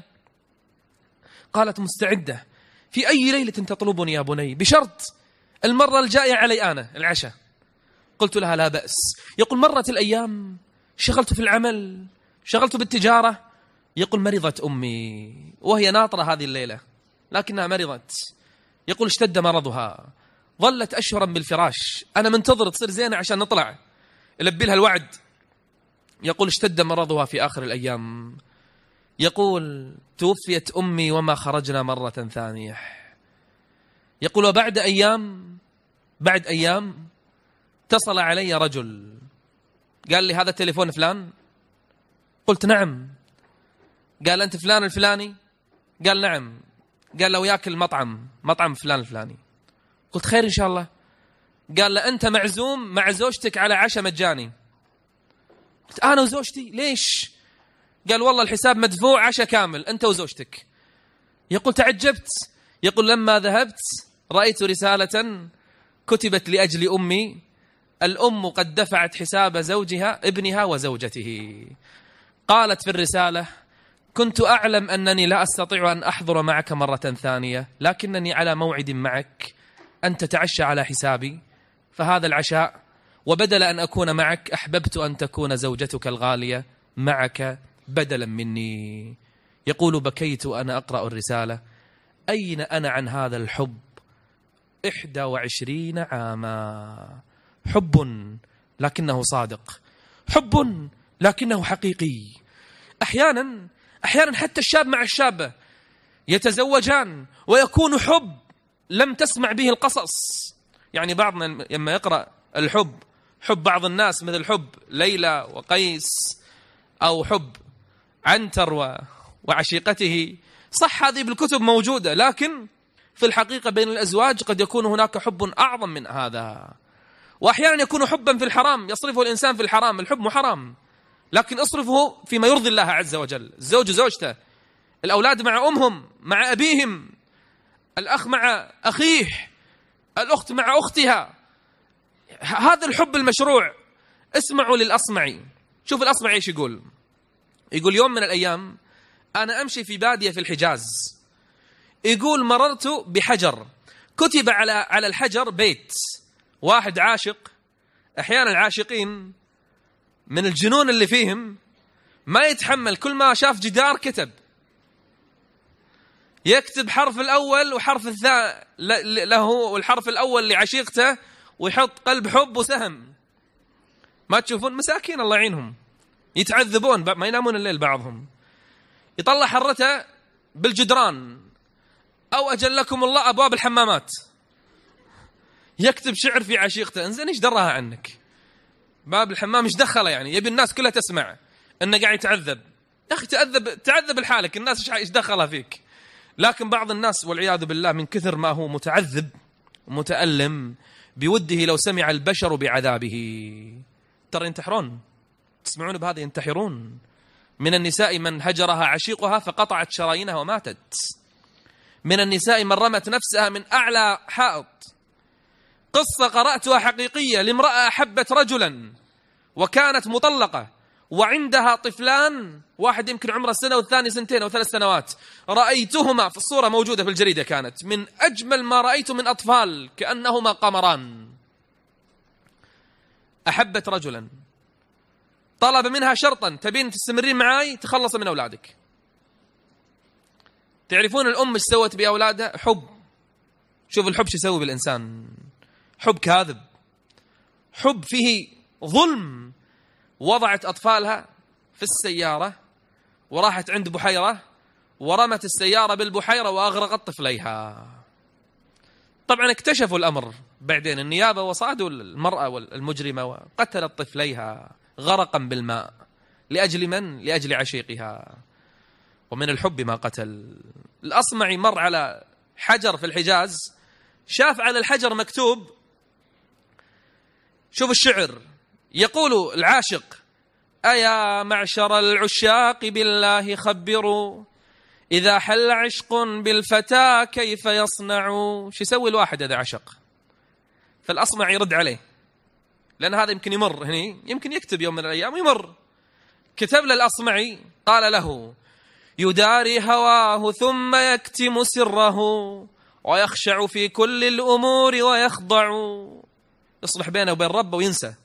قالت مستعدة، في أي ليلة تطلبني يا بني، بشرط المرة الجاية علي أنا العشاء. قلت لها لا بأس. يقول مرت الأيام، شغلت في العمل، شغلت بالتجارة. يقول مرضت أمي وهي ناطرة هذه الليلة لكنها مرضت. يقول اشتد مرضها، ظلت أشهرا بالفراش، أنا منتظر تصير زينة عشان نطلع يلبي لها الوعد. يقول اشتد مرضها في آخر الأيام. يقول توفيت أمي وما خرجنا مرة ثانية. يقول وبعد أيام، بعد أيام اتصل علي رجل قال لي هذا التليفون فلان؟ قلت نعم. قال أنت فلان الفلاني؟ قال نعم. قال لو ياكل مطعم فلان الفلاني. قلت خير إن شاء الله. قال لا أنت معزوم مع زوجتك على عشاء مجاني. قلت أنا وزوجتي؟ ليش؟ قال والله الحساب مدفوع، عشاء كامل أنت وزوجتك. يقول تعجبت. يقول لما ذهبت رأيت رسالة كتبت لأجل أمي، الأم قد دفعت حساب زوجها ابنها وزوجته. قالت في الرسالة كنت أعلم أنني لا أستطيع أن أحضر معك مرة ثانية، لكنني على موعد معك أن تتعشى على حسابي، فهذا العشاء، وبدل أن أكون معك أحببت أن تكون زوجتك الغالية معك بدلا مني. يقول بكيت وأنا أقرأ الرسالة، أين أنا عن هذا الحب 21 عاما. حب لكنه صادق، حب لكنه حقيقي. أحيانا حتى الشاب مع الشابة يتزوجان ويكون حب لم تسمع به القصص. يعني بعضنا لما يقرأ الحب، حب بعض الناس مثل حب ليلى وقيس أو حب عنتر وعشيقته، صح هذه بالكتب موجودة، لكن في الحقيقة بين الأزواج قد يكون هناك حب أعظم من هذا. وأحيانا يكون حبا في الحرام، يصرفه الإنسان في الحرام. الحب مو حرام، لكن اصرفه فيما يرضي الله عز وجل. الزوج زوجته، الأولاد مع أمهم مع أبيهم، الأخ مع أخيه، الأخت مع أختها، هذا الحب المشروع. اسمعوا للأصمعي. شوف الأصمعي ايش يقول. يقول يوم من الأيام أنا أمشي في بادية في الحجاز، يقول مررت بحجر كتب على الحجر بيت واحد عاشق. أحيانا العاشقين من الجنون اللي فيهم ما يتحمل، كل ما شاف جدار كتب، يكتب حرف الأول وحرف الثاني له والحرف الأول لعشيقته، ويحط قلب حب وسهم. ما تشوفون مساكين الله يعينهم يتعذبون، ما ينامون الليل بعضهم، يطلع حرته بالجدران، أو أجلكم الله أبواب الحمامات، يكتب شعر في عشيقته. انزين ايش دراها عنك؟ باب الحمام ايش دخله يعني؟ يبي الناس كلها تسمع انه قاعد يتعذب. يا اخي تعذب لحالك، الناس ايش دخلها فيك؟ لكن بعض الناس والعياذ بالله من كثر ما هو متعذب ومتألم بوده لو سمع البشر بعذابه. ترى ينتحرون، تسمعون بهذا؟ ينتحرون. من النساء من هجرها عشيقها فقطعت شرايينها وماتت. من النساء من رمت نفسها من أعلى حائط. قصة قرأتها حقيقية لامرأة أحبت رجلا وكانت مطلقة وعندها طفلان، واحد يمكن عمره سنة والثاني سنتين أو 3 سنوات. رأيتهما في الصورة موجودة في الجريدة، كانت من أجمل ما رأيت من أطفال، كأنهما قمران. أحبت رجلا، طلب منها شرطا: تبين تستمرين معاي تخلص من أولادك. تعرفون الأم ايش سوت بأولادها؟ حب. شوف الحب شو يسوي بالإنسان، حب كاذب، حب فيه ظلم. وضعت أطفالها في السيارة وراحت عند بحيرة ورمت السيارة بالبحيرة وأغرقت طفليها. طبعا اكتشفوا الأمر بعدين، النيابة وصادوا المرأة المجرمة وقتلت طفليها غرقا بالماء. لأجل من؟ لأجل عشيقها. ومن الحب ما قتل. الأصمعي مر على حجر في الحجاز، شاف على الحجر مكتوب، شوف الشعر، يقول العاشق: أيا معشر العشاق بالله خبروا، إذا حل عشق بالفتى كيف يصنع. شو يسوي الواحد إذا عشق؟ فالأصمع يرد عليه، لأن هذا يمكن يمر هني، يمكن يكتب يوم من الأيام يمر. كتب للأصمعي قال له: يداري هواه ثم يكتم سره، ويخشع في كل الأمور ويخضع. يصلح بينه وبين ربه وينسى.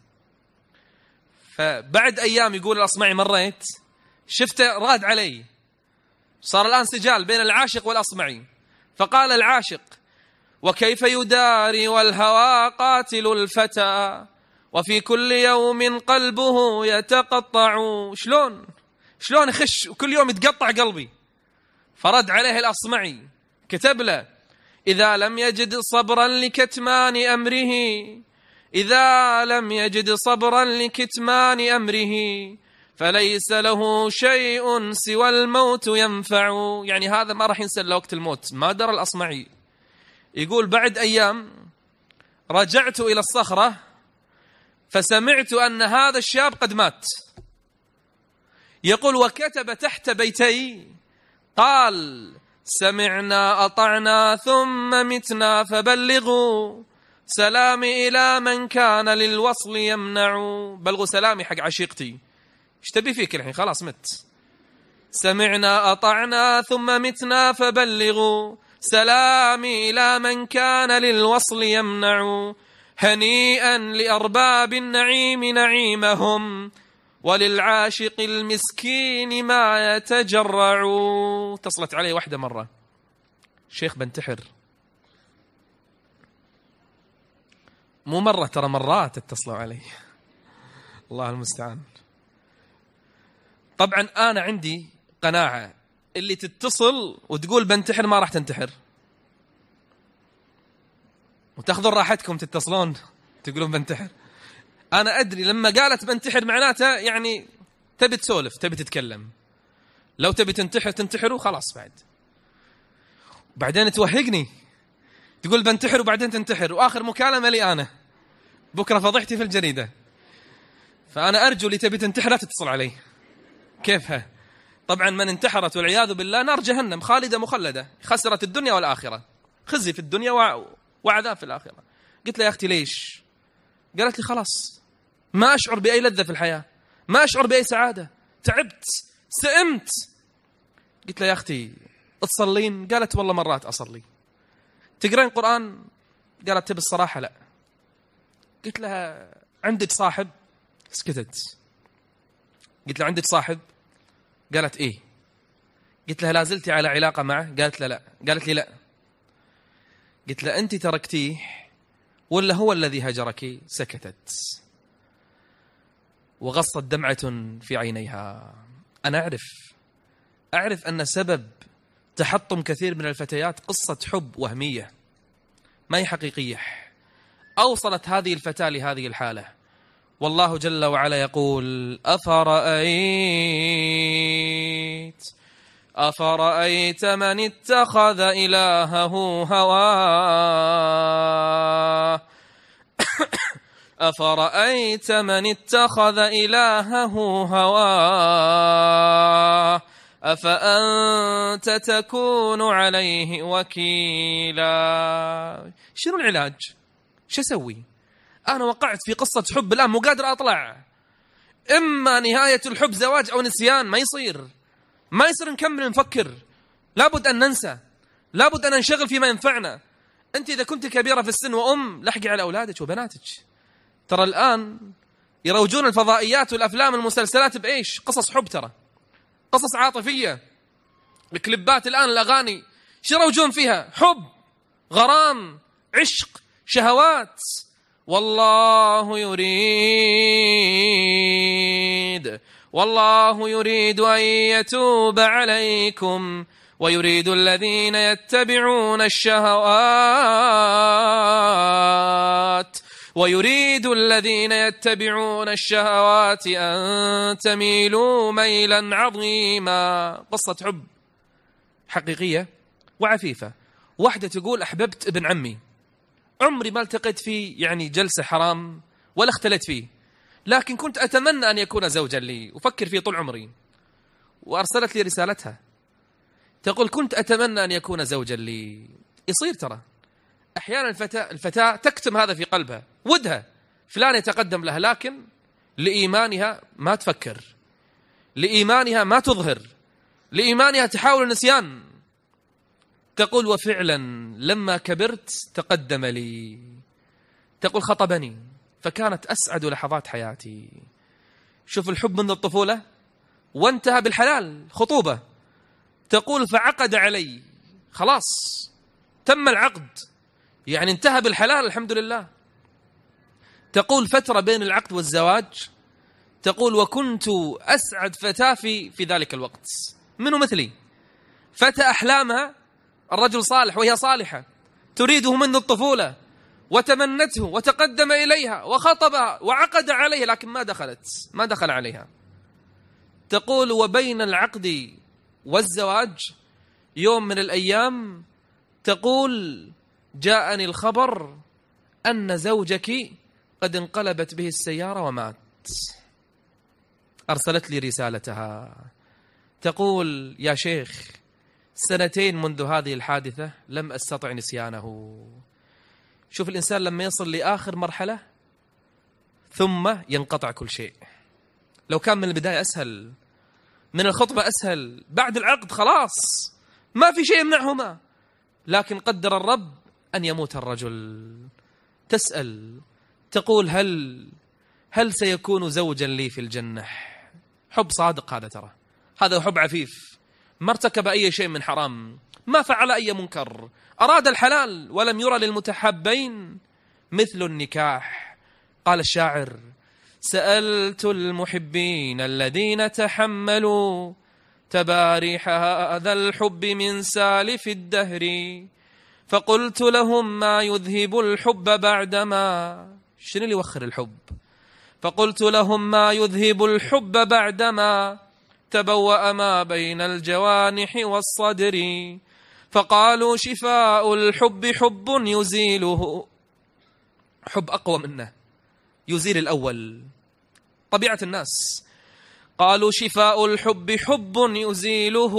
فبعد أيام يقول الأصمعي: مريت شفته راد علي، صار الآن سجال بين العاشق والأصمعي. فقال العاشق: وكيف يداري والهوى قاتل الفتى، وفي كل يوم قلبه يتقطع. شلون يخش وكل يوم يتقطع قلبي؟ فرد عليه الأصمعي، كتب له: إذا لم يجد صبرا لكتمان أمره، إذا لم يجد صبرا لكتمان أمره، فليس له شيء سوى الموت ينفع. يعني هذا ما راح ينسى وقت الموت. ما درى الأصمعي. يقول: بعد أيام رجعت إلى الصخرة فسمعت أن هذا الشاب قد مات. يقول: وكتب تحت بيتي قال: سمعنا أطعنا ثم متنا فبلغوا سلامي إلى من كان للوصل يمنع. بلغوا سلامي حق عشيقتي، ايش تبي فيك الحين؟ خلاص مت. سمعنا أطعنا ثم متنا فبلغوا سلامي إلى من كان للوصل يمنع. هنيئا لأرباب النعيم نعيمهم، وللعاشق المسكين ما يتجرع. اتصلت علي واحدة مرة: شيخ بنتحر. مو مرة، ترى مرات اتصلوا علي، الله المستعان. طبعا أنا عندي قناعة اللي تتصل وتقول بنتحر ما راح تنتحر، وتاخذون راحتكم تتصلون تقولون بنتحر. أنا أدري لما قالت بنتحر معناته يعني تبي تسولف، تبي تتكلم. لو تبي تنتحروا خلاص. بعدين توهقني، تقول بنتحر وبعدين تنتحر، وآخر مكالمة لي أنا بكرة فضحتي في الجريدة. فأنا أرجو اللي تبي تنتحر لا تتصل علي. كيفها؟ طبعا من انتحرت والعياذ بالله نار جهنم خالدة مخلدة، خسرت الدنيا والآخرة، خزي في الدنيا وعذاب في الآخرة. قلت لها: يا أختي ليش؟ قالت لي: خلاص ما أشعر بأي لذة في الحياة، ما أشعر بأي سعادة، تعبت سئمت. قلت لها: يا أختي تصلين؟ قالت: والله مرات أصلي. تقرأين قرآن؟ قالت: تبي الصراحة لا. قلت لها: عندك صاحب؟ سكتت. قلت لها: عندك صاحب؟ قالت إيه. قلت لها لا زلتي على علاقة معه؟ قالت لا. قالت لي لا. قلت لها أنت تركتيه ولا هو الذي هجرك؟ سكتت وغصت دمعة في عينيها. أنا أعرف أن سبب تحطم كثير من الفتيات قصة حب وهمية ما هي حقيقية أوصلت هذه الفتاة لهذه الحالة. والله جل وعلا يقول أفرأيت من اتخذ إلهه هواه أفرأيت من اتخذ إلهه هواه أفأنت تكون عليه وكيلا. شنو العلاج؟ شو أسوي؟ أنا وقعت في قصة حب الآن مو قادر أطلع. إما نهاية الحب زواج أو نسيان. ما يصير نكمل نفكر. لابد أن ننسى، لابد أن ننشغل فيما ينفعنا. أنت إذا كنت كبيرة في السن وأم لحقي على أولادك وبناتك. ترى الآن يروجون الفضائيات والأفلام والمسلسلات بإيش؟ قصص حب، ترى قصص عاطفية. الكليبات الآن الأغاني شو يروجون فيها؟ حب، غرام، عشق، شهوات. والله يريد أن يتوب عليكم ويريد الذين يتبعون الشهوات أن تميلوا ميلا عظيما. قصة حب حقيقية وعفيفة. واحدة تقول أحببت ابن عمي، عمري ما التقيت فيه يعني جلسة حرام ولا اختلت فيه، لكن كنت أتمنى أن يكون زوجا لي وفكر فيه طول عمري. وأرسلت لي رسالتها تقول كنت أتمنى أن يكون زوجا لي. يصير ترى أحيانا الفتاة تكتم هذا في قلبها، ودها فلان يتقدم لها، لكن لإيمانها ما تفكر، لإيمانها ما تظهر، لإيمانها تحاول النسيان. تقول وفعلا لما كبرت تقدم لي، تقول خطبني فكانت أسعد لحظات حياتي. شوف الحب منذ الطفولة وانتهى بالحلال، خطوبة. تقول فعقد علي، خلاص تم العقد، يعني انتهى بالحلال الحمد لله. تقول فترة بين العقد والزواج، تقول وكنت أسعد فتاة في ذلك الوقت. منو مثلي؟ فتى أحلامها الرجل صالح وهي صالحة، تريده منذ الطفولة وتمنته وتقدم إليها وخطبها وعقد عليها، لكن ما دخل عليها. تقول وبين العقد والزواج يوم من الأيام تقول جاءني الخبر أن زوجك قد انقلبت به السيارة ومات. أرسلت لي رسالتها تقول يا شيخ 2 منذ هذه الحادثة لم أستطع نسيانه. شوف الإنسان لما يصل لآخر مرحلة ثم ينقطع كل شيء. لو كان من البداية أسهل، من الخطبة أسهل، بعد العقد خلاص ما في شيء يمنعهما، لكن قدر الرب أن يموت الرجل. تسأل تقول هل سيكون زوجا لي في الجنة؟ حب صادق هذا، ترى هذا حب عفيف، ما ارتكب أي شيء من حرام، ما فعل أي منكر، أراد الحلال ولم يرى للمتحبين مثل النكاح. قال الشاعر سألت المحبين الذين تحملوا تباريح هذا الحب من سالف الدهر، فقلت لهم ما يذهب الحب بعدما، شنو اللي يوخر الحب؟ فقلت لهم ما يذهب الحب بعدما تبوأ ما بين الجوانح والصدر، فقالوا شفاء الحب حب يزيله، حب أقوى منه يزيل الأول، طبيعة الناس. قالوا شفاء الحب حب يزيله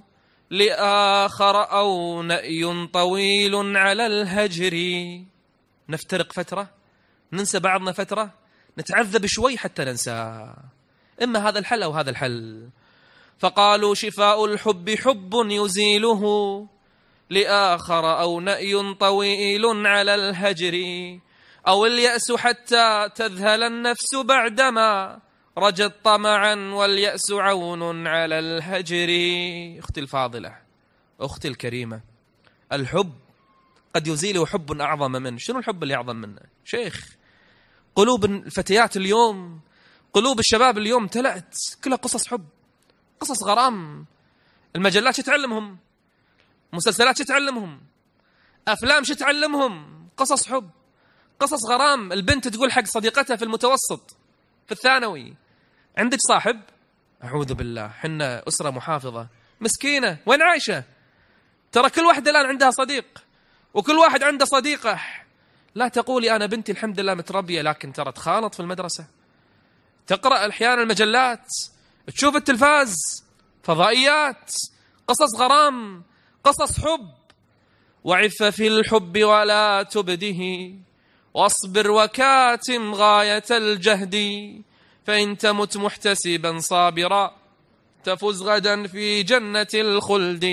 لآخر أو نأي طويل على الهجر. نفترق فترة، ننسى بعضنا فترة، نتعذب شوي حتى ننسى، إما هذا الحل أو هذا الحل. فقالوا شفاء الحب حب يزيله لآخر أو نأي طويل على الهجر، أو اليأس حتى تذهل النفس بعدما رجت طمعا واليأس عون على الهجر. أختي الفاضلة، أختي الكريمة، الحب قد يزيله حب أعظم منه. شنو الحب اللي أعظم منه؟ شيخ، قلوب الفتيات اليوم، قلوب الشباب اليوم تلأت كلها قصص حب، قصص غرام. المجلات شو تعلمهم؟ مسلسلات شو تعلمهم؟ أفلام شو تعلمهم؟ قصص حب، قصص غرام. البنت تقول حق صديقتها في المتوسط، في الثانوي: عندك صاحب؟ أعوذ بالله، حنا أسرة محافظة مسكينة، وين عايشة؟ ترى كل واحدة الآن عندها صديق، وكل واحد عنده صديقة. لا تقولي أنا بنتي الحمد لله متربية، لكن ترى تخالط في المدرسة، تقرأ أحيانا المجلات، تشوف التلفاز، فضائيات، قصص غرام، قصص حب. وعف في الحب ولا تبده، واصبر وكاتم غاية الجهد، فإن تمت محتسبا صابرا تفز غدا في جنة الخلد.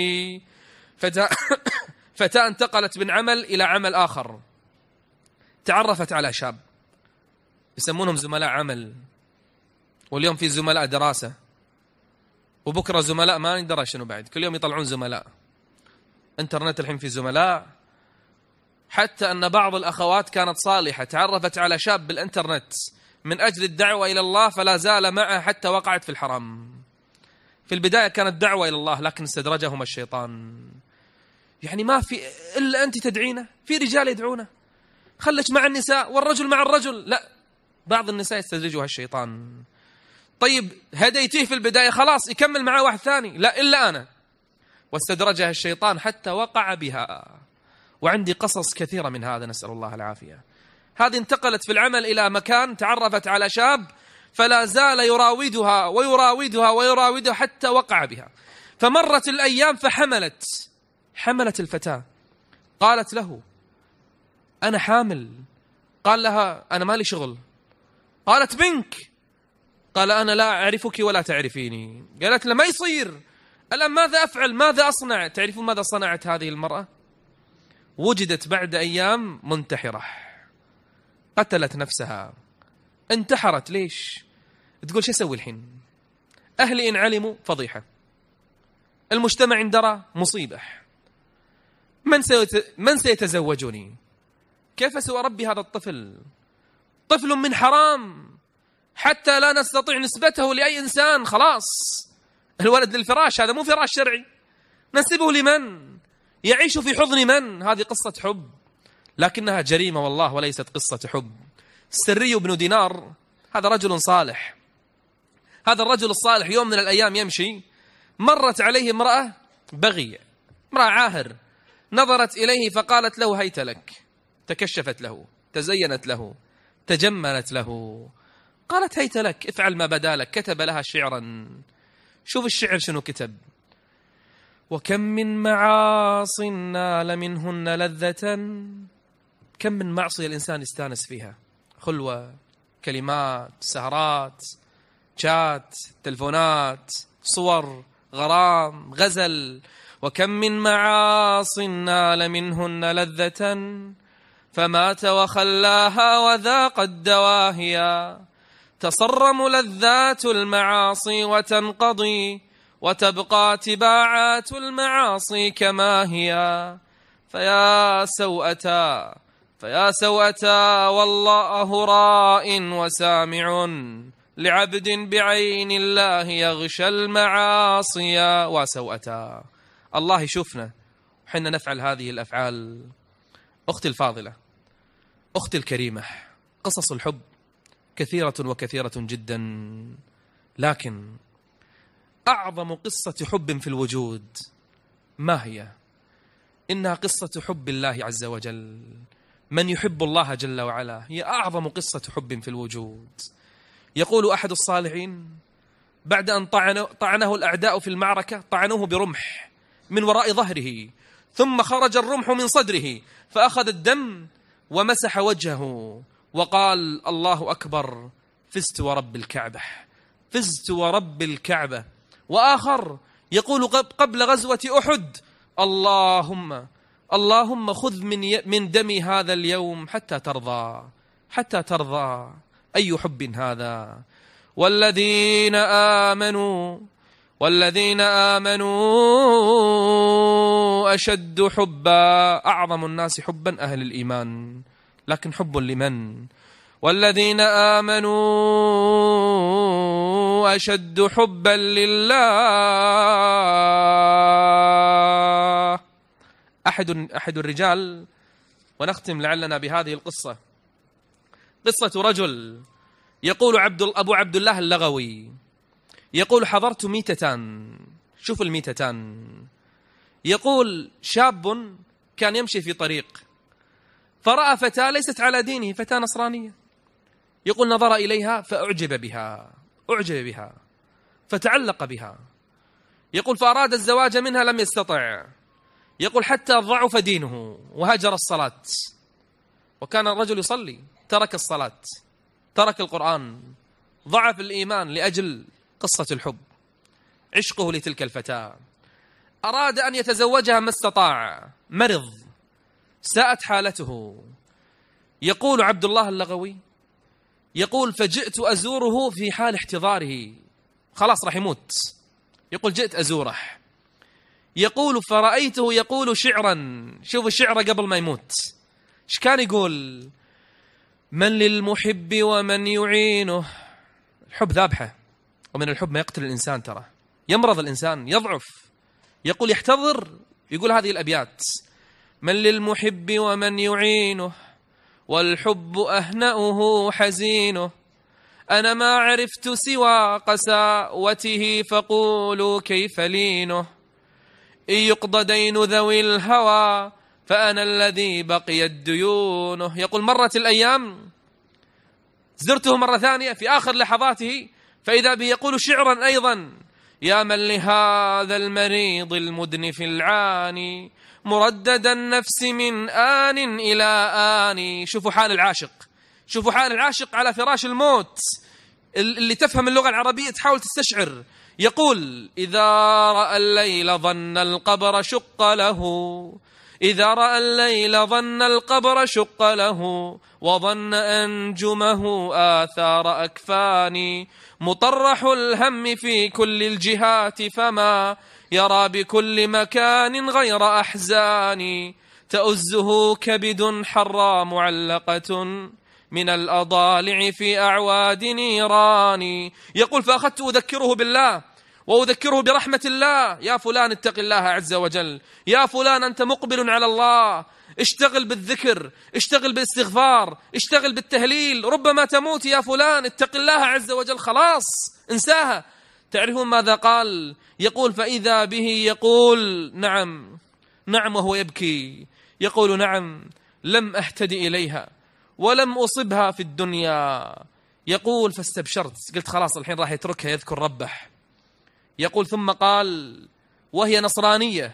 فتاة انتقلت من عمل إلى عمل آخر، تعرفت على شاب يسمونهم زملاء عمل، واليوم في زملاء دراسة، وبكرة زملاء ما ندرى شنو بعد، كل يوم يطلعون زملاء. انترنت الحين في زملاء. حتى أن بعض الأخوات كانت صالحة، تعرفت على شاب بالإنترنت من أجل الدعوة إلى الله، فلا زال معه حتى وقعت في الحرام. في البداية كانت دعوة إلى الله، لكن استدرجهم الشيطان. يعني ما في إلا أنت تدعينه، في رجال يدعونه، خلك مع النساء والرجل مع الرجل. لا، بعض النساء يستدرجها الشيطان. طيب هديتيه في البداية، خلاص يكمل معه واحد ثاني، لا إلا أنا. واستدرجها الشيطان حتى وقع بها. وعندي قصص كثيرة من هذا، نسأل الله العافية. هذه انتقلت في العمل إلى مكان، تعرفت على شاب، فلا زال يراودها ويراودها ويراودها حتى وقع بها. فمرت الأيام حملت الفتاة، قالت له: أنا حامل. قال لها: أنا مالي شغل. قالت: منك. قال: أنا لا أعرفك ولا تعرفيني. قالت: لا، ما يصير، الآن ماذا أفعل، ماذا أصنع؟ تعرفون ماذا صنعت هذه المرأة؟ وجدت بعد أيام منتحرة، قتلت نفسها، انتحرت. ليش؟ تقول: شو أسوي الحين؟ أهلي إن علموا فضيحة، المجتمع إن درى مصيبة، من سيتزوجني؟ كيف سأربي هذا الطفل؟ طفل من حرام، حتى لا نستطيع نسبته لأي إنسان. خلاص، الولد للفراش، هذا مو فراش شرعي، نسبه لمن؟ يعيش في حضن من؟ هذه قصة حب، لكنها جريمة والله، وليست قصة حب. السري بن دينار هذا رجل صالح. هذا الرجل الصالح يوم من الأيام يمشي، مرت عليه امرأة بغي، امرأة عاهر، نظرت إليه فقالت له: هيت لك. تكشفت له، تزينت له، تجملت له، قالت: هيت لك، افعل ما بدا لك. كتب لها شعرا. شوف الشعر شنو كتب: وكم من معاص نال منهن لذة. كم من معصية الإنسان يستانس فيها، خلوة، كلمات، سهرات، شات، تلفونات، صور، غرام، غزل. وكم من معاص نال منهن لذة، فمات وخلاها وذاق الدواهيا. تصرم لذات المعاصي وتنقضي، وتبقى تباعات المعاصي كما هي. فيا سوءتا والله راء وسامع، لعبد بعين الله يغشى المعاصي. وسوءتا، الله يشوفنا وحنا نفعل هذه الأفعال. أختي الفاضلة، أختي الكريمة، قصص الحب كثيرة وكثيرة جدا، لكن أعظم قصة حب في الوجود ما هي؟ إنها قصة حب الله عز وجل. من يحب الله جل وعلا هي أعظم قصة حب في الوجود. يقول أحد الصالحين: بعد أن طعنه الأعداء في المعركة، طعنوه برمح من وراء ظهره، ثم خرج الرمح من صدره، فأخذ الدم ومسح وجهه وقال: الله أكبر، فزت ورب الكعبة، فزت ورب الكعبة. وآخر يقول قبل غزوة أحد: اللهم خذ من دمي هذا اليوم حتى ترضى، حتى ترضى. أي حب هذا! والذين آمنوا أشد حبا، أعظم الناس حبا أهل الإيمان، لكن حب لمن؟ والذين آمنوا أشد حبا لله. أحد الرجال، ونختم لعلنا بهذه القصة، قصة رجل يقول أبو عبد الله اللغوي، يقول حضرت ميتتان. شوف الميتتان. يقول شاب كان يمشي في طريق فرأى فتاة ليست على دينه، فتاة نصرانية. يقول نظر إليها فأعجب بها فتعلق بها. يقول فأراد الزواج منها لم يستطع. يقول حتى ضعف دينه وهجر الصلاة. وكان الرجل يصلي، ترك الصلاة، ترك القرآن، ضعف الإيمان لأجل قصة الحب، عشقه لتلك الفتاة. أراد أن يتزوجها ما استطاع، مرض، ساءت حالته. يقول عبد الله اللغوي، يقول فجئت أزوره في حال احتضاره، خلاص راح يموت. يقول جئت أزوره. يقول فرأيته يقول شعرا، شوف الشعر قبل ما يموت ايش كان يقول؟ من للمحب ومن يعينه. الحب ذابحة، ومن الحب ما يقتل الإنسان، ترى يمرض الإنسان، يضعف. يقول يحتضر، يقول هذه الأبيات: من للمحب ومن يعينه، والحب أهنأه حزينه، أنا ما عرفت سوى قساوته، فقولوا كيف لينه، إن يقضى دين ذوي الهوى فأنا الذي بقيت ديونه. يقول مرت الأيام، زرته مرة ثانية في آخر لحظاته، فإذا به يقول شعرا أيضا: يا من لهذا المريض المدنف العاني مردد النفس من آن إلى آن. شوفوا حال العاشق، شوفوا حال العاشق على فراش الموت. اللي تفهم اللغة العربية تحاول تستشعر. يقول إذا رأى الليل ظن القبر شق له، إذا رأى الليل ظن القبر شق له، وظن أنجمه آثار أكفاني، مطرح الهم في كل الجهات، فما يرى بكل مكان غير أحزاني، تؤزه كبد حرى معلقة من الأضالع في أعواد نيراني. يقول فأخذت أذكره بالله وأذكره برحمة الله: يا فلان اتق الله عز وجل، يا فلان أنت مقبل على الله، اشتغل بالذكر، اشتغل بالاستغفار، اشتغل بالتهليل، ربما تموت يا فلان، اتق الله عز وجل، خلاص انساها. تعرفون ماذا قال؟ يقول فإذا به يقول نعم وهو يبكي، يقول نعم لم أهتدي إليها ولم أصبها في الدنيا. يقول فاستبشرت، قلت خلاص الحين راح يتركها يذكر ربه. يقول ثم قال وهي نصرانية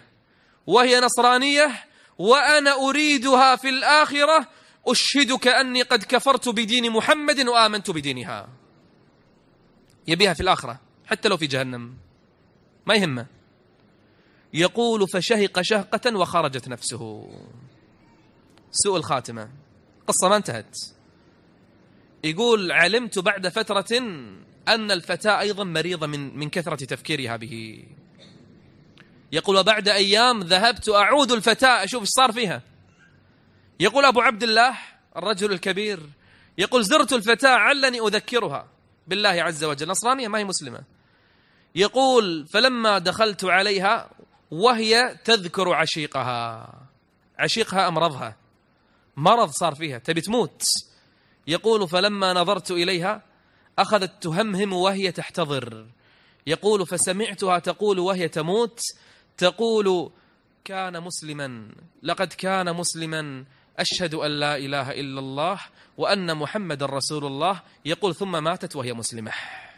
وأنا أريدها في الآخرة، أشهدك أني قد كفرت بدين محمد وآمنت بدينها. يبيها في الآخرة حتى لو في جهنم ما يهمه. يقول فشهق شهقة وخرجت نفسه. سوء الخاتمة، قصة ما انتهت. يقول علمت بعد فترة أن الفتاة أيضا مريضة من كثرة تفكيرها به. يقول وبعد أيام ذهبت أعود الفتاة أشوف ايش صار فيها. يقول أبو عبد الله الرجل الكبير، يقول زرت الفتاة علني أذكرها بالله عز وجل، نصرانية ما هي مسلمة. يقول فلما دخلت عليها وهي تذكر عشيقها أمرضها، مرض صار فيها تبي تموت. يقول فلما نظرت إليها أخذت تهمهم وهي تحتضر. يقول فسمعتها تقول وهي تموت، تقول كان مسلما، لقد كان مسلما، أشهد أن لا إله إلا الله وأن محمد رسول الله. يقول ثم ماتت وهي مسلمة.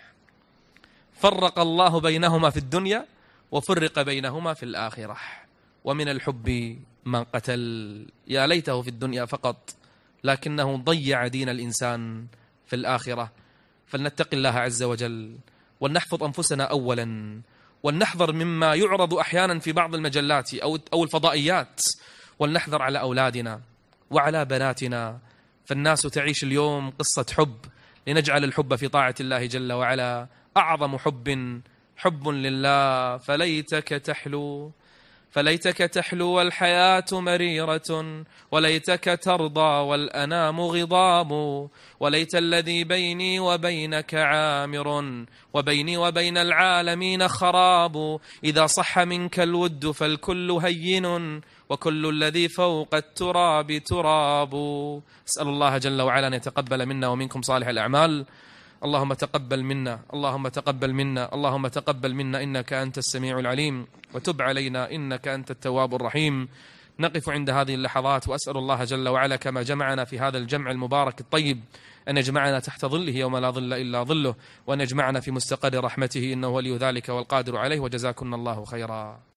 فرق الله بينهما في الدنيا وفرق بينهما في الآخرة. ومن الحب من قتل، يا ليته في الدنيا فقط لكنه ضيع دين الإنسان في الآخرة. فلنتق الله عز وجل ولنحفظ أنفسنا أولا، ولنحذر مما يعرض أحيانا في بعض المجلات أو الفضائيات، ولنحذر على أولادنا وعلى بناتنا. فالناس تعيش اليوم قصة حب لنجعل الحب في طاعة الله جل وعلا أعظم حب لله. فليتك تحلو والحياة مريرة، وليتك ترضى والأنام غضاب، وليت الذي بيني وبينك عامر، وبيني وبين العالمين خراب. إذا صح منك الود فالكل هين، وكل الذي فوق التراب تراب. أسأل الله جل وعلا أن يتقبل منا ومنكم صالح الأعمال. اللهم تقبل منا، اللهم تقبل منا، اللهم تقبل منا إنك أنت السميع العليم، وتب علينا إنك أنت التواب الرحيم. نقف عند هذه اللحظات، وأسأل الله جل وعلا كما جمعنا في هذا الجمع المبارك الطيب أن يجمعنا تحت ظله يوم لا ظل إلا ظله، وأن يجمعنا في مستقر رحمته إنه ولي ذلك والقادر عليه. وجزاكم الله خيرا.